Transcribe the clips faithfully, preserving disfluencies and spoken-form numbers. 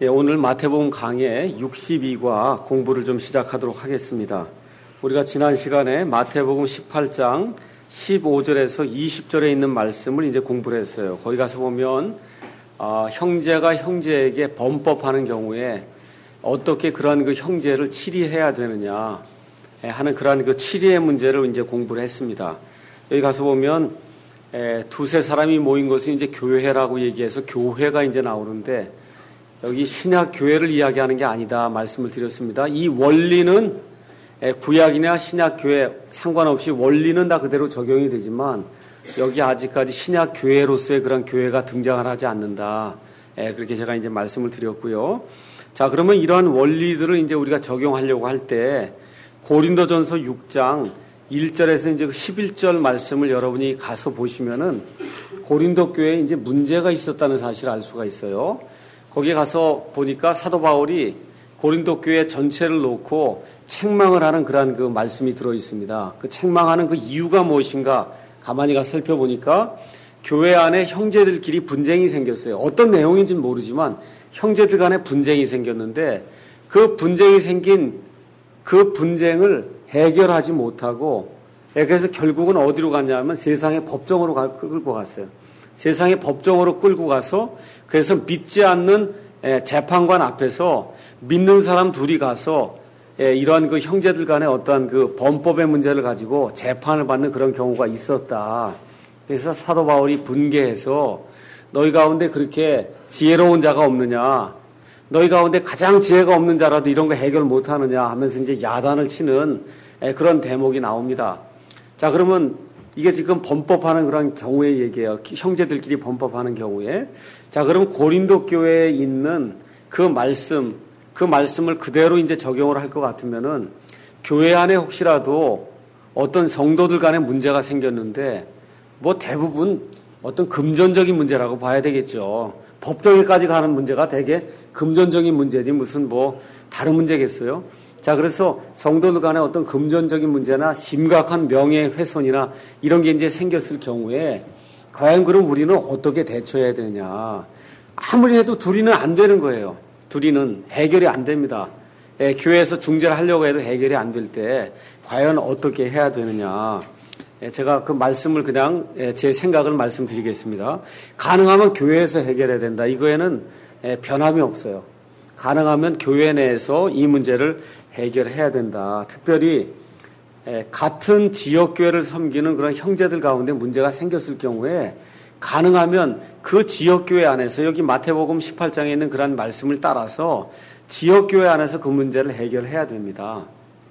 예, 오늘 마태복음 강의 육십이 과 공부를 좀 시작하도록 하겠습니다. 우리가 지난 시간에 마태복음 십팔 장 십오 절에서 이십 절에 있는 말씀을 이제 공부를 했어요. 거기 가서 보면 어, 형제가 형제에게 범법하는 경우에 어떻게 그러한 그 형제를 치리해야 되느냐 하는 그러한 그 치리의 문제를 이제 공부를 했습니다. 여기 가서 보면 에, 두세 사람이 모인 것은 이제 교회라고 얘기해서 교회가 이제 나오는데 여기 신약 교회를 이야기하는 게 아니다 말씀을 드렸습니다. 이 원리는 구약이나 신약 교회 상관없이 원리는 다 그대로 적용이 되지만 여기 아직까지 신약 교회로서의 그런 교회가 등장을 하지 않는다. 그렇게 제가 이제 말씀을 드렸고요. 자, 그러면 이러한 원리들을 이제 우리가 적용하려고 할 때 고린도전서 육 장 일 절에서 이제 십일 절 말씀을 여러분이 가서 보시면은 고린도 교회에 이제 문제가 있었다는 사실을 알 수가 있어요. 거기에 가서 보니까 사도 바울이 고린도 교회 전체를 놓고 책망을 하는 그러한 그 말씀이 들어 있습니다. 그 책망하는 그 이유가 무엇인가 가만히 가서 살펴보니까 교회 안에 형제들끼리 분쟁이 생겼어요. 어떤 내용인지는 모르지만 형제들 간에 분쟁이 생겼는데 그 분쟁이 생긴 그 분쟁을 해결하지 못하고 그래서 결국은 어디로 갔냐면 세상의 법정으로 끌고 갔어요. 세상의 법정으로 끌고 가서 그래서 믿지 않는 재판관 앞에서 믿는 사람 둘이 가서 이러한 그 형제들 간의 어떠한 그 범법의 문제를 가지고 재판을 받는 그런 경우가 있었다. 그래서 사도 바울이 분개해서 너희 가운데 그렇게 지혜로운 자가 없느냐, 너희 가운데 가장 지혜가 없는 자라도 이런 거 해결 못하느냐 하면서 이제 야단을 치는 그런 대목이 나옵니다. 자, 그러면 이게 지금 범법하는 그런 경우의 얘기예요. 형제들끼리 범법하는 경우에. 자, 그럼 고린도 교회에 있는 그 말씀, 그 말씀을 그대로 이제 적용을 할 것 같으면은 교회 안에 혹시라도 어떤 성도들 간에 문제가 생겼는데 뭐 대부분 어떤 금전적인 문제라고 봐야 되겠죠. 법정에까지 가는 문제가 되게 금전적인 문제지 무슨 뭐 다른 문제겠어요. 자, 그래서 성도들 간에 어떤 금전적인 문제나 심각한 명예훼손이나 이런 게 이제 생겼을 경우에 과연 그럼 우리는 어떻게 대처해야 되냐. 아무리 해도 둘이는 안 되는 거예요. 둘이는 해결이 안 됩니다. 예, 교회에서 중재를 하려고 해도 해결이 안 될 때 과연 어떻게 해야 되느냐. 예, 제가 그 말씀을 그냥 예, 제 생각을 말씀드리겠습니다. 가능하면 교회에서 해결해야 된다. 이거에는 예, 변함이 없어요. 가능하면 교회 내에서 이 문제를 해결해야 된다. 특별히 같은 지역교회를 섬기는 그런 형제들 가운데 문제가 생겼을 경우에 가능하면 그 지역교회 안에서 여기 마태복음 십팔 장에 있는 그런 말씀을 따라서 지역교회 안에서 그 문제를 해결해야 됩니다.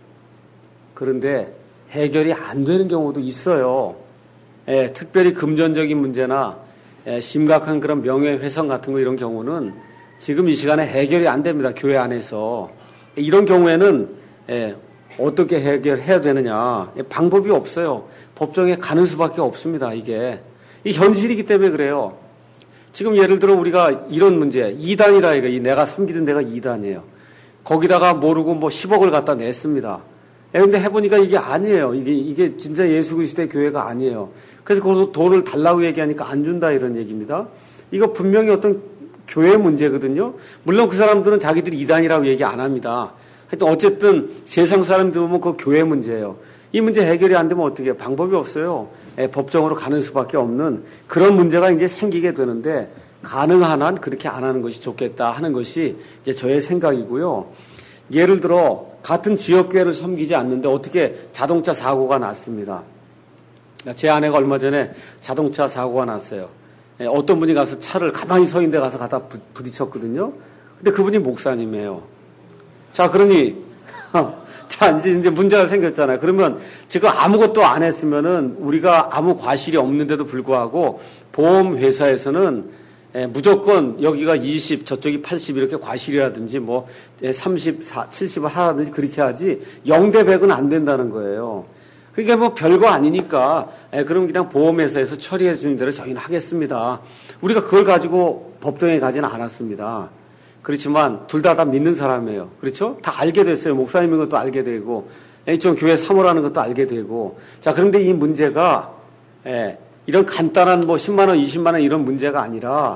그런데 해결이 안 되는 경우도 있어요. 예, 특별히 금전적인 문제나 예, 심각한 그런 명예훼손 같은 거 이런 경우는 지금 이 시간에 해결이 안 됩니다. 교회 안에서. 이런 경우에는 예, 어떻게 해결해야 되느냐. 예, 방법이 없어요. 법정에 가는 수밖에 없습니다. 이게. 이 현실이기 때문에 그래요. 지금 예를 들어 우리가 이런 문제, 이단이라 이거, 내가 섬기던 데가 이단이에요. 거기다가 모르고 뭐 십억을 갖다 냈습니다. 예, 근데 해보니까 이게 아니에요. 이게, 이게 진짜 예수 그리스도의 교회가 아니에요. 그래서 거기서 돈을 달라고 얘기하니까 안 준다 이런 얘기입니다. 이거 분명히 어떤 교회 문제거든요. 물론 그 사람들은 자기들이 이단이라고 얘기 안 합니다. 하여튼 어쨌든 세상 사람들 보면 그 교회 문제예요. 이 문제 해결이 안 되면 어떻게 해요? 방법이 없어요. 예, 법정으로 가는 수밖에 없는 그런 문제가 이제 생기게 되는데 가능한 한 그렇게 안 하는 것이 좋겠다 하는 것이 이제 저의 생각이고요. 예를 들어 같은 지역교회를 섬기지 않는데 어떻게 자동차 사고가 났습니다. 제 아내가 얼마 전에 자동차 사고가 났어요. 어떤 분이 가서 차를 가만히 서 있는 데 가서 갖다 부딪혔거든요. 근데 그분이 목사님이에요. 자, 그러니, 자, 이제, 이제 문제가 생겼잖아요. 그러면 지금 아무것도 안 했으면은 우리가 아무 과실이 없는데도 불구하고 보험회사에서는 무조건 여기가 이십, 저쪽이 팔십 이렇게 과실이라든지 뭐 삼십, 칠십을 하라든지 그렇게 하지 영 대 백은 안 된다는 거예요. 그러니까 뭐 별거 아니니까 에, 그럼 그냥 보험회사에서 처리해 주는 대로 저희는 하겠습니다. 우리가 그걸 가지고 법정에 가지는 않았습니다. 그렇지만 둘 다 다 믿는 사람이에요. 그렇죠? 다 알게 됐어요. 목사님인 것도 알게 되고 좀 교회 사모라는 것도 알게 되고. 자, 그런데 이 문제가 에, 이런 간단한 뭐 십만 원, 이십만 원 이런 문제가 아니라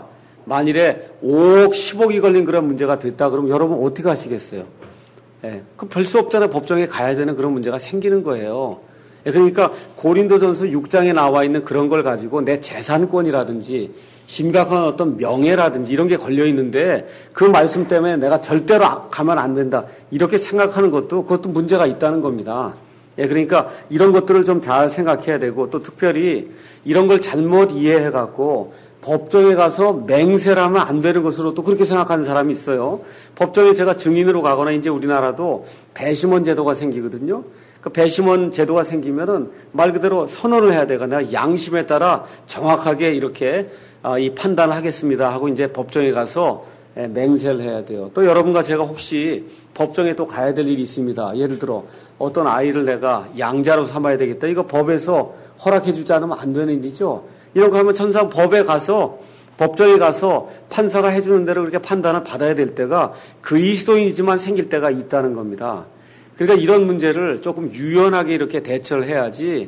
만일에 오억, 십억이 걸린 그런 문제가 됐다 그러면 여러분 어떻게 하시겠어요? 예, 그 별 수 없잖아요. 법정에 가야 되는 그런 문제가 생기는 거예요. 예, 그러니까 고린도전서 육 장에 나와 있는 그런 걸 가지고 내 재산권이라든지 심각한 어떤 명예라든지 이런 게 걸려 있는데 그 말씀 때문에 내가 절대로 가면 안 된다. 이렇게 생각하는 것도 그것도 문제가 있다는 겁니다. 예, 그러니까 이런 것들을 좀 잘 생각해야 되고 또 특별히 이런 걸 잘못 이해해 갖고 법정에 가서 맹세를 하면 안 되는 것으로 또 그렇게 생각하는 사람이 있어요. 법정에 제가 증인으로 가거나 이제 우리나라도 배심원 제도가 생기거든요. 그 배심원 제도가 생기면은 말 그대로 선언을 해야 되가 내가 양심에 따라 정확하게 이렇게 이 판단을 하겠습니다 하고 이제 법정에 가서 맹세를 해야 돼요. 또 여러분과 제가 혹시 법정에 또 가야 될 일이 있습니다. 예를 들어 어떤 아이를 내가 양자로 삼아야 되겠다. 이거 법에서 허락해 주지 않으면 안 되는 일이죠. 이런 거 하면 천상 법에 가서 법정에 가서 판사가 해주는 대로 그렇게 판단을 받아야 될 때가 그리스도인이지만 생길 때가 있다는 겁니다. 그러니까 이런 문제를 조금 유연하게 이렇게 대처를 해야지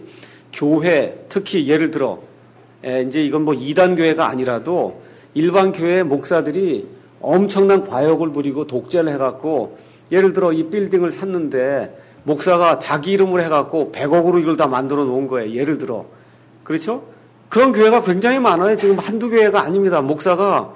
교회 특히 예를 들어 이제 이건 뭐 이단 교회가 아니라도 일반 교회 목사들이 엄청난 과욕을 부리고 독재를 해갖고 예를 들어 이 빌딩을 샀는데 목사가 자기 이름으로 해갖고 백억으로 이걸 다 만들어 놓은 거예요. 예를 들어. 그렇죠? 그런 교회가 굉장히 많아요. 지금 한두 교회가 아닙니다. 목사가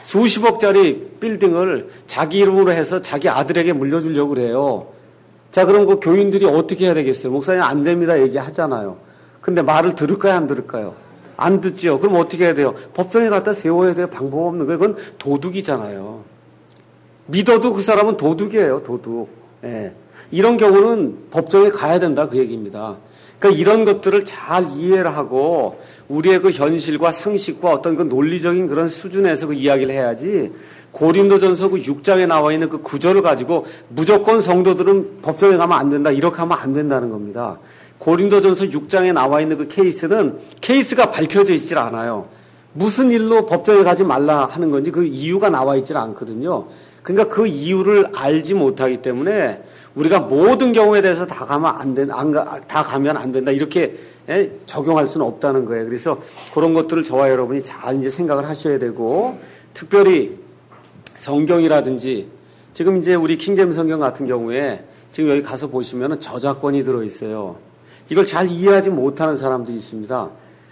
수십억짜리 빌딩을 자기 이름으로 해서 자기 아들에게 물려주려고 그래요. 자, 그럼 그 교인들이 어떻게 해야 되겠어요? 목사님 안 됩니다 얘기하잖아요. 근데 말을 들을까요? 안 들을까요? 안 듣죠. 그럼 어떻게 해야 돼요? 법정에 갖다 세워야 돼요. 방법 없는 거예요. 그건 도둑이잖아요. 믿어도 그 사람은 도둑이에요. 도둑. 예. 이런 경우는 법정에 가야 된다 그 얘기입니다. 그러니까 이런 것들을 잘 이해를 하고 우리의 그 현실과 상식과 어떤 그 논리적인 그런 수준에서 그 이야기를 해야지 고린도전서 그 육 장에 나와 있는 그 구절을 가지고 무조건 성도들은 법정에 가면 안 된다 이렇게 하면 안 된다는 겁니다. 고린도전서 육 장에 나와 있는 그 케이스는 케이스가 밝혀져 있질 않아요. 무슨 일로 법정에 가지 말라 하는 건지 그 이유가 나와 있질 않거든요. 그러니까 그 이유를 알지 못하기 때문에 우리가 모든 경우에 대해서 다 가면 안 된, 안 가, 다 가면 안 된다 이렇게 예, 적용할 수는 없다는 거예요. 그래서 그런 것들을 저와 여러분이 잘 이제 생각을 하셔야 되고 특별히 성경이라든지 지금 이제 우리 킹제임스 성경 같은 경우에 지금 여기 가서 보시면은 저작권이 들어 있어요. 이걸 잘 이해하지 못하는 사람들이 있습니다.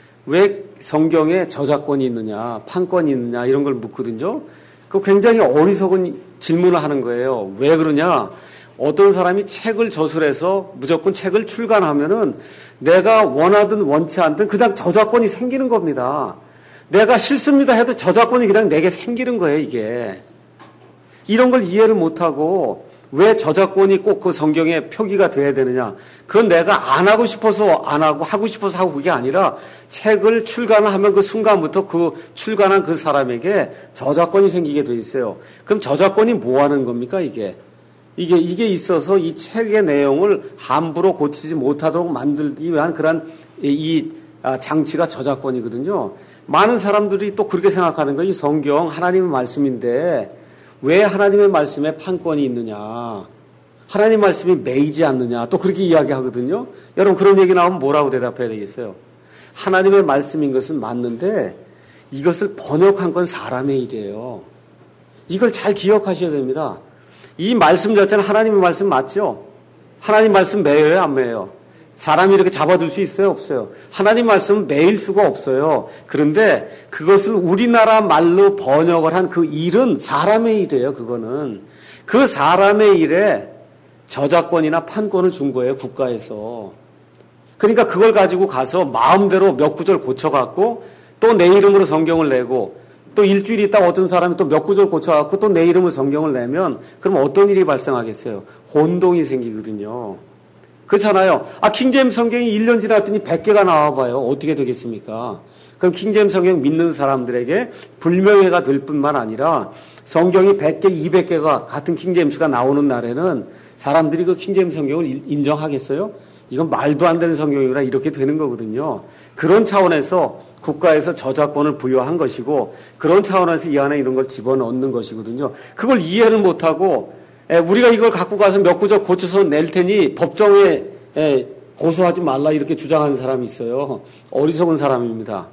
왜 성경에 저작권이 있느냐, 판권이 있느냐 이런 걸 묻거든요. 그 굉장히 어리석은 질문을 하는 거예요. 왜 그러냐? 어떤 사람이 책을 저술해서 무조건 책을 출간하면은 내가 원하든 원치 않든 그냥 저작권이 생기는 겁니다. 내가 싫습니다 해도 저작권이 그냥 내게 생기는 거예요, 이게. 이런 걸 이해를 못하고 왜 저작권이 꼭 그 성경에 표기가 돼야 되느냐. 그건 내가 안 하고 싶어서 안 하고 하고 싶어서 하고 그게 아니라 책을 출간을 하면 그 순간부터 그 출간한 그 사람에게 저작권이 생기게 돼 있어요. 그럼 저작권이 뭐 하는 겁니까, 이게? 이게, 이게 있어서 이 책의 내용을 함부로 고치지 못하도록 만들기 위한 그런 이 장치가 저작권이거든요. 많은 사람들이 또 그렇게 생각하는 거예요. 이 성경 하나님의 말씀인데 왜 하나님의 말씀에 판권이 있느냐. 하나님 말씀이 매이지 않느냐. 또 그렇게 이야기하거든요. 여러분 그런 얘기 나오면 뭐라고 대답해야 되겠어요? 하나님의 말씀인 것은 맞는데 이것을 번역한 건 사람의 일이에요. 이걸 잘 기억하셔야 됩니다. 이 말씀 자체는 하나님의 말씀 맞죠? 하나님 말씀 매여요, 안 매여요? 사람이 이렇게 잡아둘 수 있어요, 없어요? 하나님 말씀은 매일 수가 없어요. 그런데 그것을 우리나라 말로 번역을 한 그 일은 사람의 일이에요, 그거는. 그 사람의 일에 저작권이나 판권을 준 거예요, 국가에서. 그러니까 그걸 가지고 가서 마음대로 몇 구절 고쳐갖고 또 내 이름으로 성경을 내고 또 일주일 있다가 어떤 사람이 또 몇 구절 고쳐갖고 또 내 이름으로 성경을 내면 그럼 어떤 일이 발생하겠어요? 혼동이 생기거든요. 그렇잖아요. 아, 킹제임스 성경이 일 년 지났더니 백 개가 나와봐요. 어떻게 되겠습니까? 그럼 킹제임스 성경 믿는 사람들에게 불명예가 될 뿐만 아니라 성경이 백 개, 이백 개가 같은 킹제임스가 나오는 날에는 사람들이 그 킹제임스 성경을 인정하겠어요? 이건 말도 안 되는 성경이라 이렇게 되는 거거든요. 그런 차원에서 국가에서 저작권을 부여한 것이고 그런 차원에서 이 안에 이런 걸 집어넣는 것이거든요. 그걸 이해를 못하고 우리가 이걸 갖고 가서 몇 구절 고쳐서 낼 테니 법정에 고소하지 말라 이렇게 주장하는 사람이 있어요. 어리석은 사람입니다.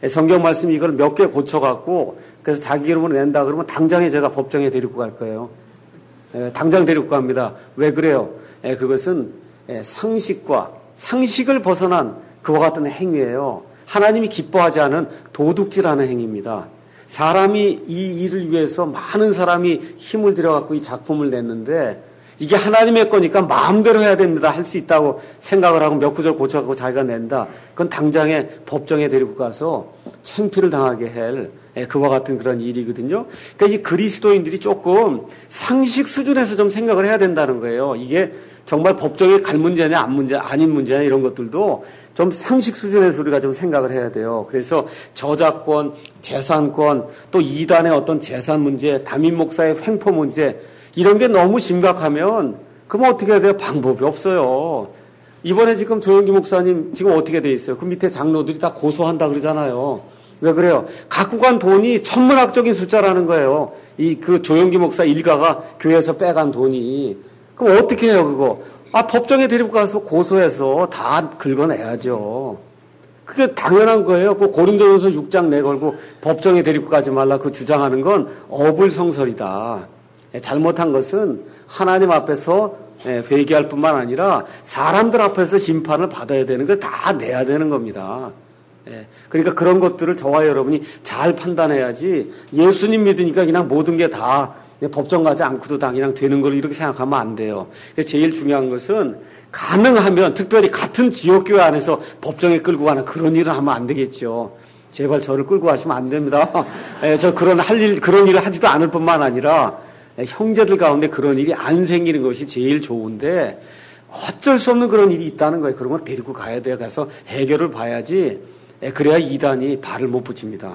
성경 말씀이 이걸 몇 개 고쳐갖고 그래서 자기 이름으로 낸다 그러면 당장에 제가 법정에 데리고 갈 거예요. 당장 데리고 갑니다. 왜 그래요? 그것은 상식과 상식을 벗어난 그와 같은 행위예요. 하나님이 기뻐하지 않은 도둑질하는 행위입니다. 사람이 이 일을 위해서 많은 사람이 힘을 들여갖고 이 작품을 냈는데 이게 하나님의 거니까 마음대로 해야 됩니다. 할 수 있다고 생각을 하고 몇 구절 고쳐갖고 자기가 낸다. 그건 당장에 법정에 데리고 가서 창피를 당하게 할 그와 같은 그런 일이거든요. 그러니까 이 그리스도인들이 조금 상식 수준에서 좀 생각을 해야 된다는 거예요. 이게 정말 법정에 갈 문제냐 안 문제 아닌 문제냐 이런 것들도 좀 상식 수준에서 우리가 좀 생각을 해야 돼요. 그래서 저작권, 재산권, 또 이단의 어떤 재산 문제, 담임 목사의 횡포 문제 이런 게 너무 심각하면 그럼 어떻게 해야 돼요? 방법이 없어요. 이번에 지금 조영기 목사님 지금 어떻게 돼 있어요? 그 밑에 장로들이 다 고소한다 그러잖아요. 왜 그래요? 갖고 간 돈이 천문학적인 숫자라는 거예요. 이 그 조영기 목사 일가가 교회에서 빼간 돈이. 그럼 어떻게 해요, 그거? 아, 법정에 데리고 가서 고소해서 다 긁어내야죠. 그게 당연한 거예요. 그 고린도전서 육 장 내걸고 법정에 데리고 가지 말라 그 주장하는 건 어불성설이다. 잘못한 것은 하나님 앞에서 회개할 뿐만 아니라 사람들 앞에서 심판을 받아야 되는 걸 다 내야 되는 겁니다. 그러니까 그런 것들을 저와 여러분이 잘 판단해야지 예수님 믿으니까 그냥 모든 게 다 법정 가지 않고도 다 그냥 되는 걸 이렇게 생각하면 안 돼요. 그래서 제일 중요한 것은 가능하면 특별히 같은 지역교회 안에서 법정에 끌고 가는 그런 일을 하면 안 되겠죠. 제발 저를 끌고 가시면 안 됩니다. 저 그런 할 일, 그런 일을 하지도 않을 뿐만 아니라 형제들 가운데 그런 일이 안 생기는 것이 제일 좋은데 어쩔 수 없는 그런 일이 있다는 거예요. 그런 건 데리고 가야 돼요. 가서 해결을 봐야지. 그래야 이단이 발을 못 붙입니다.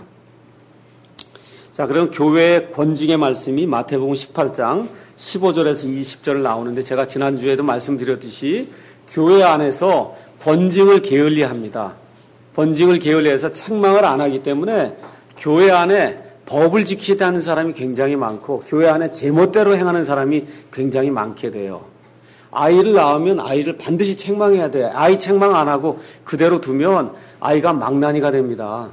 자, 그럼 교회의 권징의 말씀이 마태복음 십팔 장 십오 절에서 이십 절 나오는데 제가 지난주에도 말씀드렸듯이 교회 안에서 권징을 게을리합니다. 권징을 게을리해서 책망을 안 하기 때문에 교회 안에 법을 지키다 하는 사람이 굉장히 많고 교회 안에 제멋대로 행하는 사람이 굉장히 많게 돼요. 아이를 낳으면 아이를 반드시 책망해야 돼요. 아이 책망 안 하고 그대로 두면 아이가 망나니가 됩니다.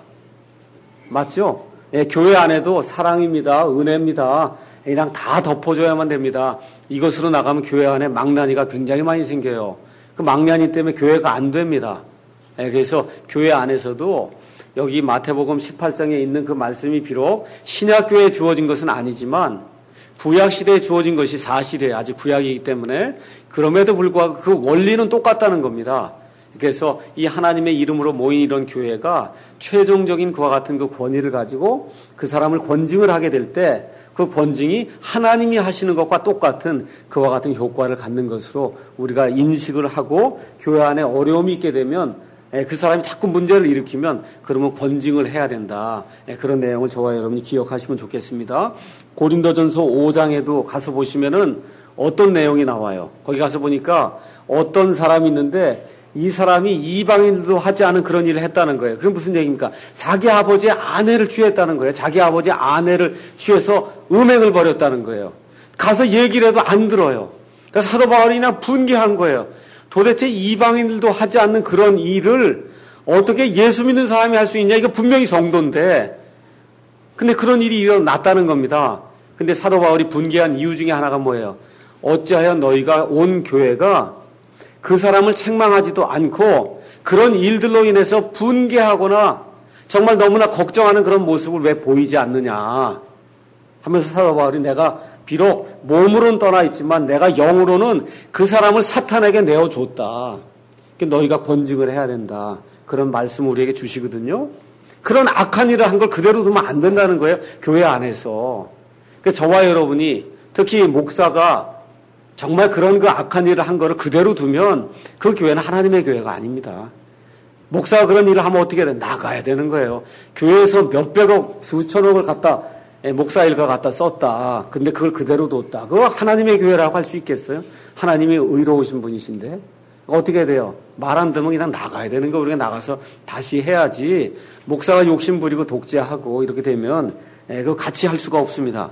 맞죠? 예, 교회 안에도 사랑입니다. 은혜입니다. 그냥 다 덮어줘야만 됩니다. 이것으로 나가면 교회 안에 망나니가 굉장히 많이 생겨요. 그 망나니 때문에 교회가 안 됩니다. 예, 그래서 교회 안에서도 여기 마태복음 십팔 장에 있는 그 말씀이 비록 신약교회에 주어진 것은 아니지만 구약시대에 주어진 것이 사실이에요. 아직 구약이기 때문에. 그럼에도 불구하고 그 원리는 똑같다는 겁니다. 그래서 이 하나님의 이름으로 모인 이런 교회가 최종적인 그와 같은 그 권위를 가지고 그 사람을 권징을 하게 될 때 그 권징이 하나님이 하시는 것과 똑같은 그와 같은 효과를 갖는 것으로 우리가 인식을 하고 교회 안에 어려움이 있게 되면 그 사람이 자꾸 문제를 일으키면 그러면 권징을 해야 된다. 그런 내용을 저와 여러분이 기억하시면 좋겠습니다. 고린도전서 오 장에도 가서 보시면은 어떤 내용이 나와요. 거기 가서 보니까 어떤 사람이 있는데 이 사람이 이방인들도 하지 않은 그런 일을 했다는 거예요. 그게 무슨 얘기입니까? 자기 아버지의 아내를 취했다는 거예요. 자기 아버지의 아내를 취해서 음행을 벌였다는 거예요. 가서 얘기를 해도 안 들어요. 그러니까 사도 바울이 그냥 분개한 거예요. 도대체 이방인들도 하지 않는 그런 일을 어떻게 예수 믿는 사람이 할 수 있냐? 이거 분명히 성도인데. 근데 그런 일이 일어났다는 겁니다. 근데 사도 바울이 분개한 이유 중에 하나가 뭐예요? 어찌하여 너희가 온 교회가 그 사람을 책망하지도 않고 그런 일들로 인해서 분개하거나 정말 너무나 걱정하는 그런 모습을 왜 보이지 않느냐 하면서 사도 바울이 내가 비록 몸으로는 떠나 있지만 내가 영으로는 그 사람을 사탄에게 내어줬다. 너희가 권징을 해야 된다. 그런 말씀을 우리에게 주시거든요. 그런 악한 일을 한 걸 그대로 두면 안 된다는 거예요. 교회 안에서. 저와 여러분이 특히 목사가 정말 그런 그 악한 일을 한 거를 그대로 두면 그 교회는 하나님의 교회가 아닙니다. 목사가 그런 일을 하면 어떻게 돼? 나가야 되는 거예요. 교회에서 몇백억, 수천억을 갖다 목사 일가 갖다 썼다. 근데 그걸 그대로 뒀다. 그거 하나님의 교회라고 할 수 있겠어요? 하나님이 의로우신 분이신데 어떻게 돼요? 말 안 들으면 그냥 나가야 되는 거. 우리가 나가서 다시 해야지. 목사가 욕심 부리고 독재하고 이렇게 되면 그거 같이 할 수가 없습니다.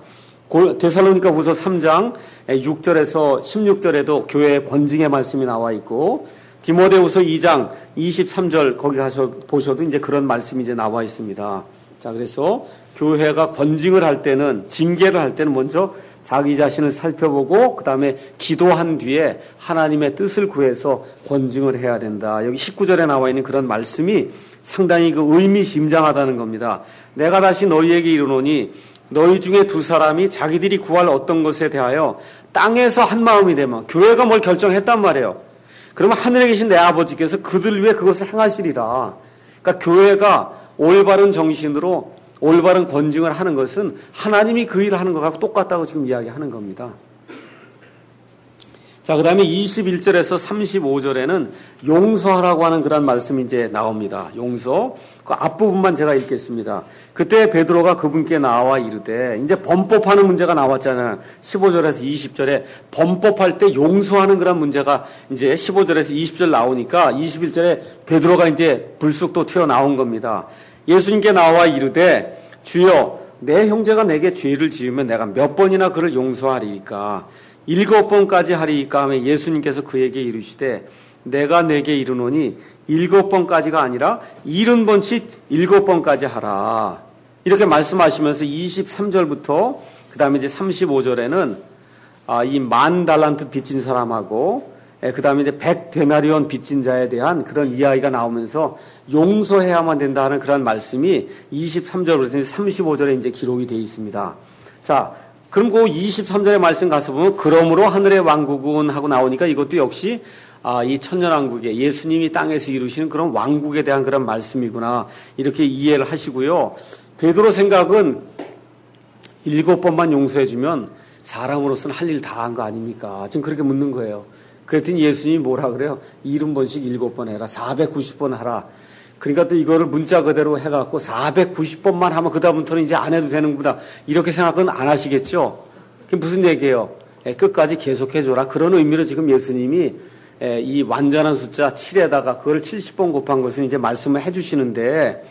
데살로니가후서 삼 장 육 절에서 십육 절에도 교회의 권징의 말씀이 나와 있고 디모데후서 이 장 이십삼 절 거기 가서 보셔도 이제 그런 말씀이 이제 나와 있습니다. 자, 그래서 교회가 권징을 할 때는, 징계를 할 때는 먼저 자기 자신을 살펴보고 그 다음에 기도한 뒤에 하나님의 뜻을 구해서 권징을 해야 된다. 여기 십구 절에 나와 있는 그런 말씀이 상당히 그 의미심장하다는 겁니다. 내가 다시 너희에게 이르노니 너희 중에 두 사람이 자기들이 구할 어떤 것에 대하여 땅에서 한 마음이 되면, 교회가 뭘 결정했단 말이에요. 그러면 하늘에 계신 내 아버지께서 그들 위해 그것을 행하시리라. 그러니까 교회가 올바른 정신으로 올바른 권징을 하는 것은 하나님이 그 일을 하는 것하고 똑같다고 지금 이야기하는 겁니다. 자, 그 다음에 이십일 절에서 삼십오 절에는 용서하라고 하는 그런 말씀이 이제 나옵니다. 용서. 그 앞부분만 제가 읽겠습니다. 그때 베드로가 그분께 나와 이르되, 이제 범법하는 문제가 나왔잖아요. 십오 절에서 이십 절에 범법할 때 용서하는 그런 문제가 이제 십오 절에서 이십 절 나오니까 이십일 절에 베드로가 이제 불쑥 또 튀어나온 겁니다. 예수님께 나와 이르되, 주여, 내 형제가 내게 죄를 지으면 내가 몇 번이나 그를 용서하리이까? 일곱 번까지 하리이까 하며 예수님께서 그에게 이르시되, 내가 내게 이르노니 일곱 번까지가 아니라 일흔 번씩 일곱 번까지 하라. 이렇게 말씀하시면서 이십삼 절부터 그 다음에 이제 삼십오 절에는 아, 이 만 달란트 빚진 사람하고 그 다음에 이제 백 데나리온 빚진 자에 대한 그런 이야기가 나오면서 용서해야만 된다는 그런 말씀이 이십삼 절부터 삼십오 절에 이제 기록이 되어 있습니다. 자, 그럼 그 이십삼 절의 말씀 가서 보면 그러므로 하늘의 왕국은 하고 나오니까 이것도 역시 아, 이 천년왕국에 예수님이 땅에서 이루시는 그런 왕국에 대한 그런 말씀이구나, 이렇게 이해를 하시고요. 베드로 생각은 일곱 번만 용서해주면 사람으로서는 할 일 다 한 거 아닙니까? 지금 그렇게 묻는 거예요. 그랬더니 예수님이 뭐라 그래요? 일흔 번씩 일곱 번 해라. 사백구십 번 하라. 그러니까 또 이거를 문자 그대로 해갖고 사백구십 번만 하면 그다음부터는 이제 안 해도 되는구나, 이렇게 생각은 안 하시겠죠? 그게 무슨 얘기예요? 예, 끝까지 계속해줘라. 그런 의미로 지금 예수님이 예, 이 완전한 숫자 칠에다가 그걸 칠십 번 곱한 것은 이제 말씀을 해주시는데,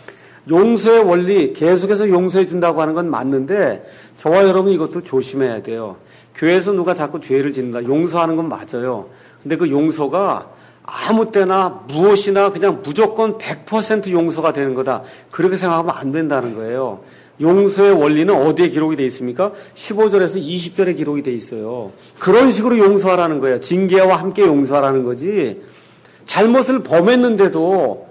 용서의 원리, 계속해서 용서해 준다고 하는 건 맞는데 저와 여러분 이것도 조심해야 돼요. 교회에서 누가 자꾸 죄를 짓는다, 용서하는 건 맞아요. 근데 그 용서가 아무 때나 무엇이나 그냥 무조건 백 퍼센트 용서가 되는 거다, 그렇게 생각하면 안 된다는 거예요. 용서의 원리는 어디에 기록이 되어 있습니까? 십오 절에서 이십 절에 기록이 되어 있어요. 그런 식으로 용서하라는 거예요. 징계와 함께 용서하라는 거지, 잘못을 범했는데도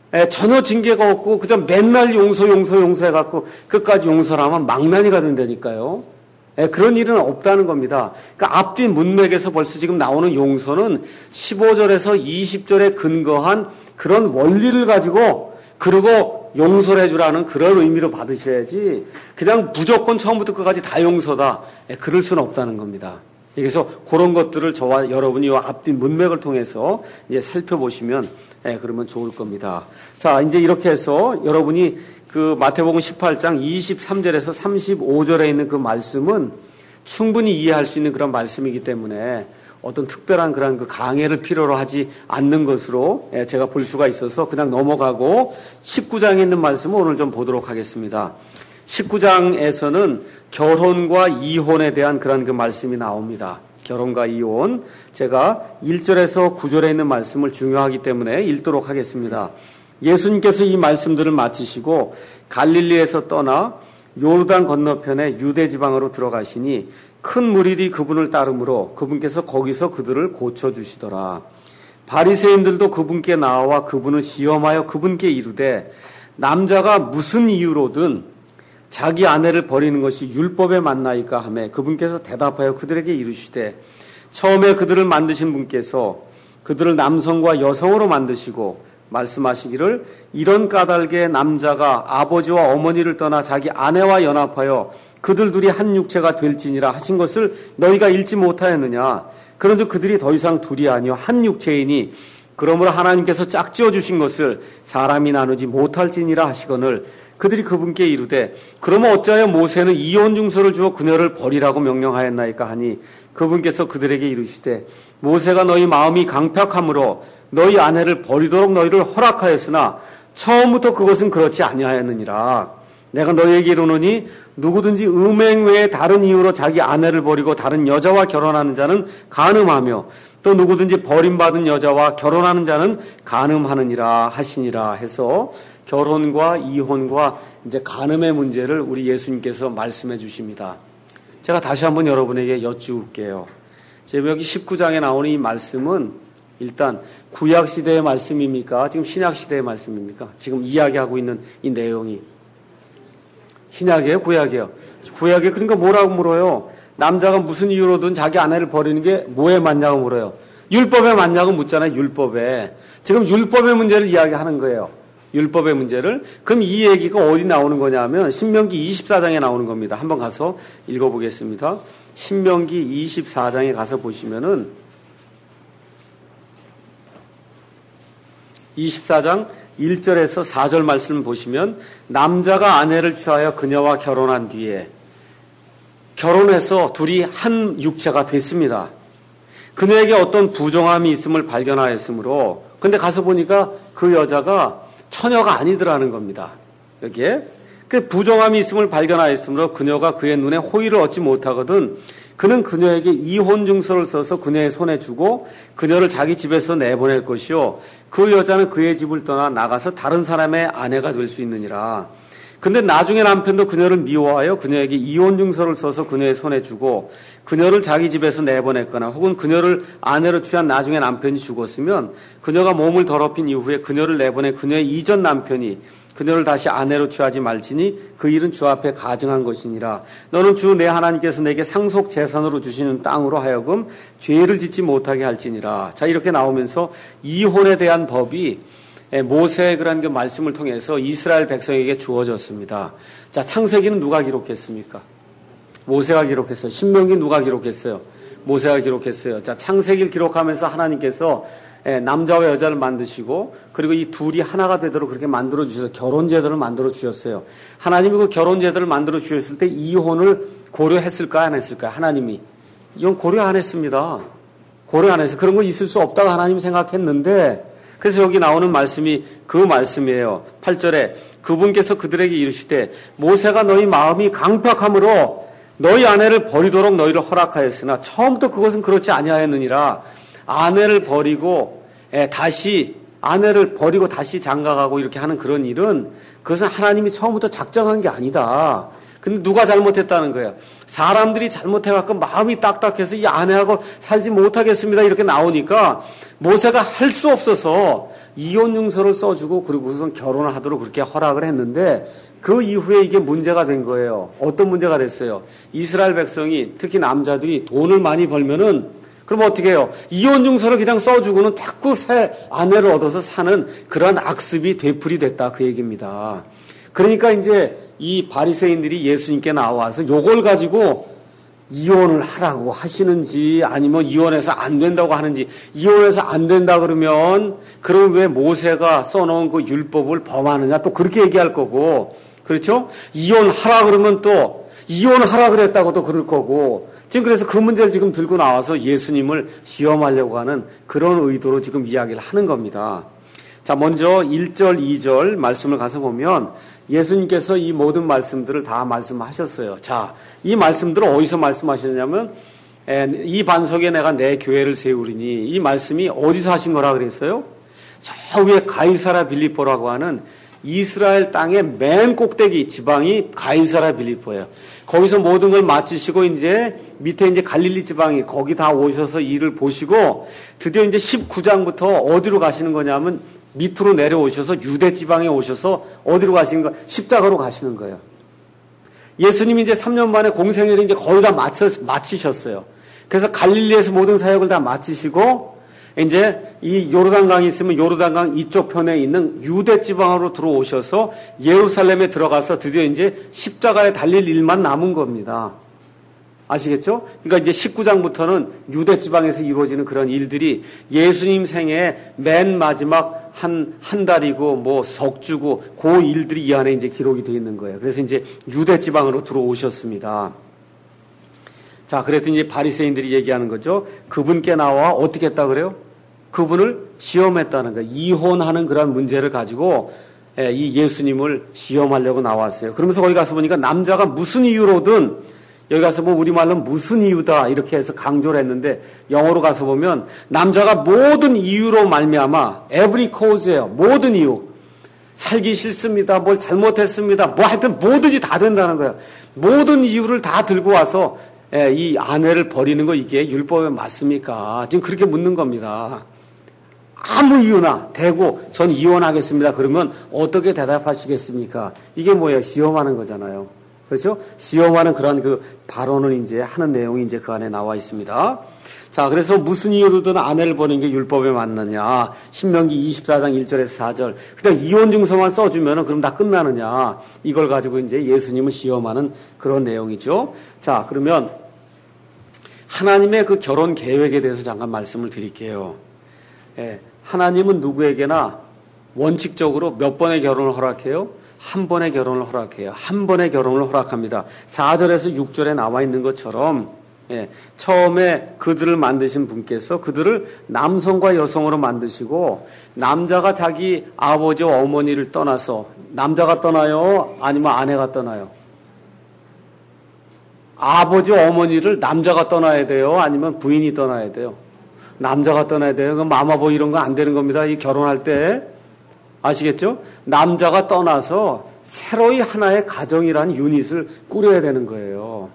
전혀 징계가 없고 그냥 맨날 용서 용서 용서 해갖고 끝까지 용서를 하면 망나니가 된다니까요. 그런 일은 없다는 겁니다. 그러니까 앞뒤 문맥에서 벌써 지금 나오는 용서는 십오 절에서 이십 절에 근거한 그런 원리를 가지고, 그리고 용서를 해주라는 그런 의미로 받으셔야지 그냥 무조건 처음부터 끝까지 다 용서다, 그럴 수는 없다는 겁니다. 그래서 그런 것들을 저와 여러분이 이 앞뒤 문맥을 통해서 이제 살펴보시면 그러면 좋을 겁니다. 자, 이제 이렇게 해서 여러분이 그 마태복음 십팔 장 이십삼 절에서 삼십오 절에 있는 그 말씀은 충분히 이해할 수 있는 그런 말씀이기 때문에 어떤 특별한 그런 그 강해를 필요로 하지 않는 것으로 제가 볼 수가 있어서 그냥 넘어가고 십구 장에 있는 말씀을 오늘 좀 보도록 하겠습니다. 십구 장에서는 결혼과 이혼에 대한 그런 그 말씀이 나옵니다. 결혼과 이혼. 제가 일 절에서 구 절에 있는 말씀을 중요하기 때문에 읽도록 하겠습니다. 예수님께서 이 말씀들을 마치시고 갈릴리에서 떠나 요르단 건너편에 유대 지방으로 들어가시니 큰 무리들이 그분을 따르므로 그분께서 거기서 그들을 고쳐주시더라. 바리새인들도 그분께 나와 그분을 시험하여 그분께 이르되, 남자가 무슨 이유로든 자기 아내를 버리는 것이 율법에 맞나이까 하매 그분께서 대답하여 그들에게 이르시되, 처음에 그들을 만드신 분께서 그들을 남성과 여성으로 만드시고 말씀하시기를 이런 까닭에 남자가 아버지와 어머니를 떠나 자기 아내와 연합하여 그들 둘이 한 육체가 될지니라 하신 것을 너희가 읽지 못하였느냐. 그런즉 그들이 더 이상 둘이 아니요 한 육체이니 그러므로 하나님께서 짝지어 주신 것을 사람이 나누지 못할지니라 하시거늘 그들이 그분께 이르되 그러면 어찌하여 모세는 이혼 증서를 주어 그녀를 버리라고 명령하였나이까 하니 그분께서 그들에게 이르시되 모세가 너희 마음이 강팍함으로 너희 아내를 버리도록 너희를 허락하였으나 처음부터 그것은 그렇지 아니하였느니라. 내가 너희에게 이르노니 누구든지 음행 외에 다른 이유로 자기 아내를 버리고 다른 여자와 결혼하는 자는 간음하며 또 누구든지 버림받은 여자와 결혼하는 자는 간음하느니라 하시니라 해서 결혼과 이혼과 이제 간음의 문제를 우리 예수님께서 말씀해 주십니다. 제가 다시 한번 여러분에게 여쭈을게요. 제가 여기 십구 장에 나오는 이 말씀은 일단 구약 시대의 말씀입니까? 지금 신약 시대의 말씀입니까? 지금 이야기하고 있는 이 내용이 신약이에요? 구약이에요? 구약에 그러니까 뭐라고 물어요? 남자가 무슨 이유로든 자기 아내를 버리는 게 뭐에 맞냐고 물어요. 율법에 맞냐고 묻잖아요. 율법에. 지금 율법의 문제를 이야기하는 거예요. 율법의 문제를. 그럼 이 얘기가 어디 나오는 거냐면 신명기 이십사 장에 나오는 겁니다. 한번 가서 읽어보겠습니다. 신명기 이십사 장에 가서 보시면은 이십사 장 일 절에서 사 절 말씀을 보시면 남자가 아내를 취하여 그녀와 결혼한 뒤에 결혼해서 둘이 한 육체가 됐습니다. 그녀에게 어떤 부정함이 있음을 발견하였으므로 근데 가서 보니까 그 여자가 처녀가 아니더라는 겁니다. 여기에 그 부정함이 있음을 발견하였으므로 그녀가 그의 눈에 호의를 얻지 못하거든 그는 그녀에게 이혼 증서를 써서 그녀의 손에 주고 그녀를 자기 집에서 내보낼 것이요 그 여자는 그의 집을 떠나 나가서 다른 사람의 아내가 될 수 있느니라. 근데 나중에 남편도 그녀를 미워하여 그녀에게 이혼 증서를 써서 그녀의 손에 주고 그녀를 자기 집에서 내보냈거나 혹은 그녀를 아내로 취한 나중에 남편이 죽었으면 그녀가 몸을 더럽힌 이후에 그녀를 내보내 그녀의 이전 남편이 그녀를 다시 아내로 취하지 말지니 그 일은 주 앞에 가증한 것이니라. 너는 주 내 하나님께서 내게 상속 재산으로 주시는 땅으로 하여금 죄를 짓지 못하게 할지니라. 자, 이렇게 나오면서 이혼에 대한 법이 모세의 그런 그 말씀을 통해서 이스라엘 백성에게 주어졌습니다. 자, 창세기는 누가 기록했습니까? 모세가 기록했어요. 신명기 누가 기록했어요? 모세가 기록했어요. 자, 창세기를 기록하면서 하나님께서 남자와 여자를 만드시고 그리고 이 둘이 하나가 되도록 그렇게 만들어 주셔서 결혼 제도를 만들어 주셨어요. 하나님이 그 결혼 제도를 만들어 주셨을 때 이혼을 고려했을까요? 안 했을까요? 하나님이 이건 고려 안 했습니다. 고려 안 했어요. 그런 거 있을 수 없다고 하나님이 생각했는데 그래서 여기 나오는 말씀이 그 말씀이에요. 팔 절에 그분께서 그들에게 이르시되 모세가 너희 마음이 강팍함으로 너희 아내를 버리도록 너희를 허락하였으나 처음부터 그것은 그렇지 아니하였느니라. 아내를 버리고 다시 아내를 버리고 다시 장가가고 이렇게 하는 그런 일은 그것은 하나님이 처음부터 작정한 게 아니다. 근데 누가 잘못했다는 거예요? 사람들이 잘못해갖고 마음이 딱딱해서 이 아내하고 살지 못하겠습니다. 이렇게 나오니까 모세가 할 수 없어서 이혼 증서를 써주고 그리고 우선 결혼을 하도록 그렇게 허락을 했는데 그 이후에 이게 문제가 된 거예요. 어떤 문제가 됐어요? 이스라엘 백성이 특히 남자들이 돈을 많이 벌면은 그럼 어떻게 해요? 이혼 증서를 그냥 써주고는 자꾸 새 아내를 얻어서 사는 그런 악습이 되풀이됐다 그 얘기입니다. 그러니까 이제 이 바리새인들이 예수님께 나와서 요걸 가지고 이혼을 하라고 하시는지 아니면 이혼해서 안 된다고 하는지 이혼해서 안 된다 그러면 그럼 왜 모세가 써놓은 그 율법을 범하느냐 또 그렇게 얘기할 거고 그렇죠? 이혼하라 그러면 또 이혼하라 그랬다고 또 그럴 거고 지금 그래서 그 문제를 지금 들고 나와서 예수님을 시험하려고 하는 그런 의도로 지금 이야기를 하는 겁니다. 자, 먼저 일 절, 이 절 말씀을 가서 보면 예수님께서 이 모든 말씀들을 다 말씀하셨어요. 자, 이 말씀들을 어디서 말씀하셨냐면 이 반석에 내가 내 교회를 세우리니 이 말씀이 어디서 하신 거라 그랬어요? 저 위에 가이사라 빌립보라고 하는 이스라엘 땅의 맨 꼭대기 지방이 가이사라 빌립보예요. 거기서 모든 걸 마치시고 이제 밑에 이제 갈릴리 지방이 거기 다 오셔서 일을 보시고 드디어 이제 십구 장부터 어디로 가시는 거냐면 밑으로 내려오셔서 유대 지방에 오셔서 어디로 가시는 거? 십자가로 가시는 거예요. 예수님이 이제 삼 년 만에 공생애를 이제 거의 다 마치, 마치셨어요. 그래서 갈릴리에서 모든 사역을 다 마치시고 이제 이 요르단강이 있으면 요르단강 이쪽 편에 있는 유대 지방으로 들어오셔서 예루살렘에 들어가서 드디어 이제 십자가에 달릴 일만 남은 겁니다. 아시겠죠? 그러니까 이제 십구 장부터는 유대 지방에서 이루어지는 그런 일들이 예수님 생애 맨 마지막 한, 한 달이고 뭐 석주고 그 일들이 이 안에 이제 기록이 되어 있는 거예요. 그래서 이제 유대 지방으로 들어오셨습니다. 자, 그랬더니 이제 바리새인들이 얘기하는 거죠. 그분께 나와 어떻게 했다 그래요? 그분을 시험했다는 거예요. 이혼하는 그런 문제를 가지고 이 예수님을 시험하려고 나왔어요. 그러면서 거기 가서 보니까 남자가 무슨 이유로든 여기 가서 뭐 우리말로 무슨 이유다 이렇게 해서 강조를 했는데 영어로 가서 보면 남자가 모든 이유로 말미암아 every cause예요. 모든 이유. 살기 싫습니다. 뭘 잘못했습니다. 뭐 하여튼 뭐든지 다 된다는 거예요. 모든 이유를 다 들고 와서 이 아내를 버리는 거 이게 율법에 맞습니까? 지금 그렇게 묻는 겁니다. 아무 이유나 대고 전 이혼하겠습니다. 그러면 어떻게 대답하시겠습니까? 이게 뭐예요? 시험하는 거잖아요. 그렇죠? 시험하는 그런 그 발언을 이제 하는 내용이 이제 그 안에 나와 있습니다. 자, 그래서 무슨 이유로든 아내를 버리는 게 율법에 맞느냐? 신명기 이십사 장 일 절에서 사 절. 그냥 이혼 증서만 써주면은 그럼 다 끝나느냐? 이걸 가지고 이제 예수님을 시험하는 그런 내용이죠. 자, 그러면 하나님의 그 결혼 계획에 대해서 잠깐 말씀을 드릴게요. 예, 하나님은 누구에게나 원칙적으로 몇 번의 결혼을 허락해요? 한 번의 결혼을 허락해요. 한 번의 결혼을 허락합니다. 사 절에서 육 절에 나와 있는 것처럼 예, 처음에 그들을 만드신 분께서 그들을 남성과 여성으로 만드시고 남자가 자기 아버지와 어머니를 떠나서 남자가 떠나요? 아니면 아내가 떠나요? 아버지와 어머니를 남자가 떠나야 돼요? 아니면 부인이 떠나야 돼요? 남자가 떠나야 돼요. 그럼 마마보 이런 거 안 되는 겁니다. 이 결혼할 때. 아시겠죠? 남자가 떠나서 새로이 하나의 가정이라는 유닛을 꾸려야 되는 거예요.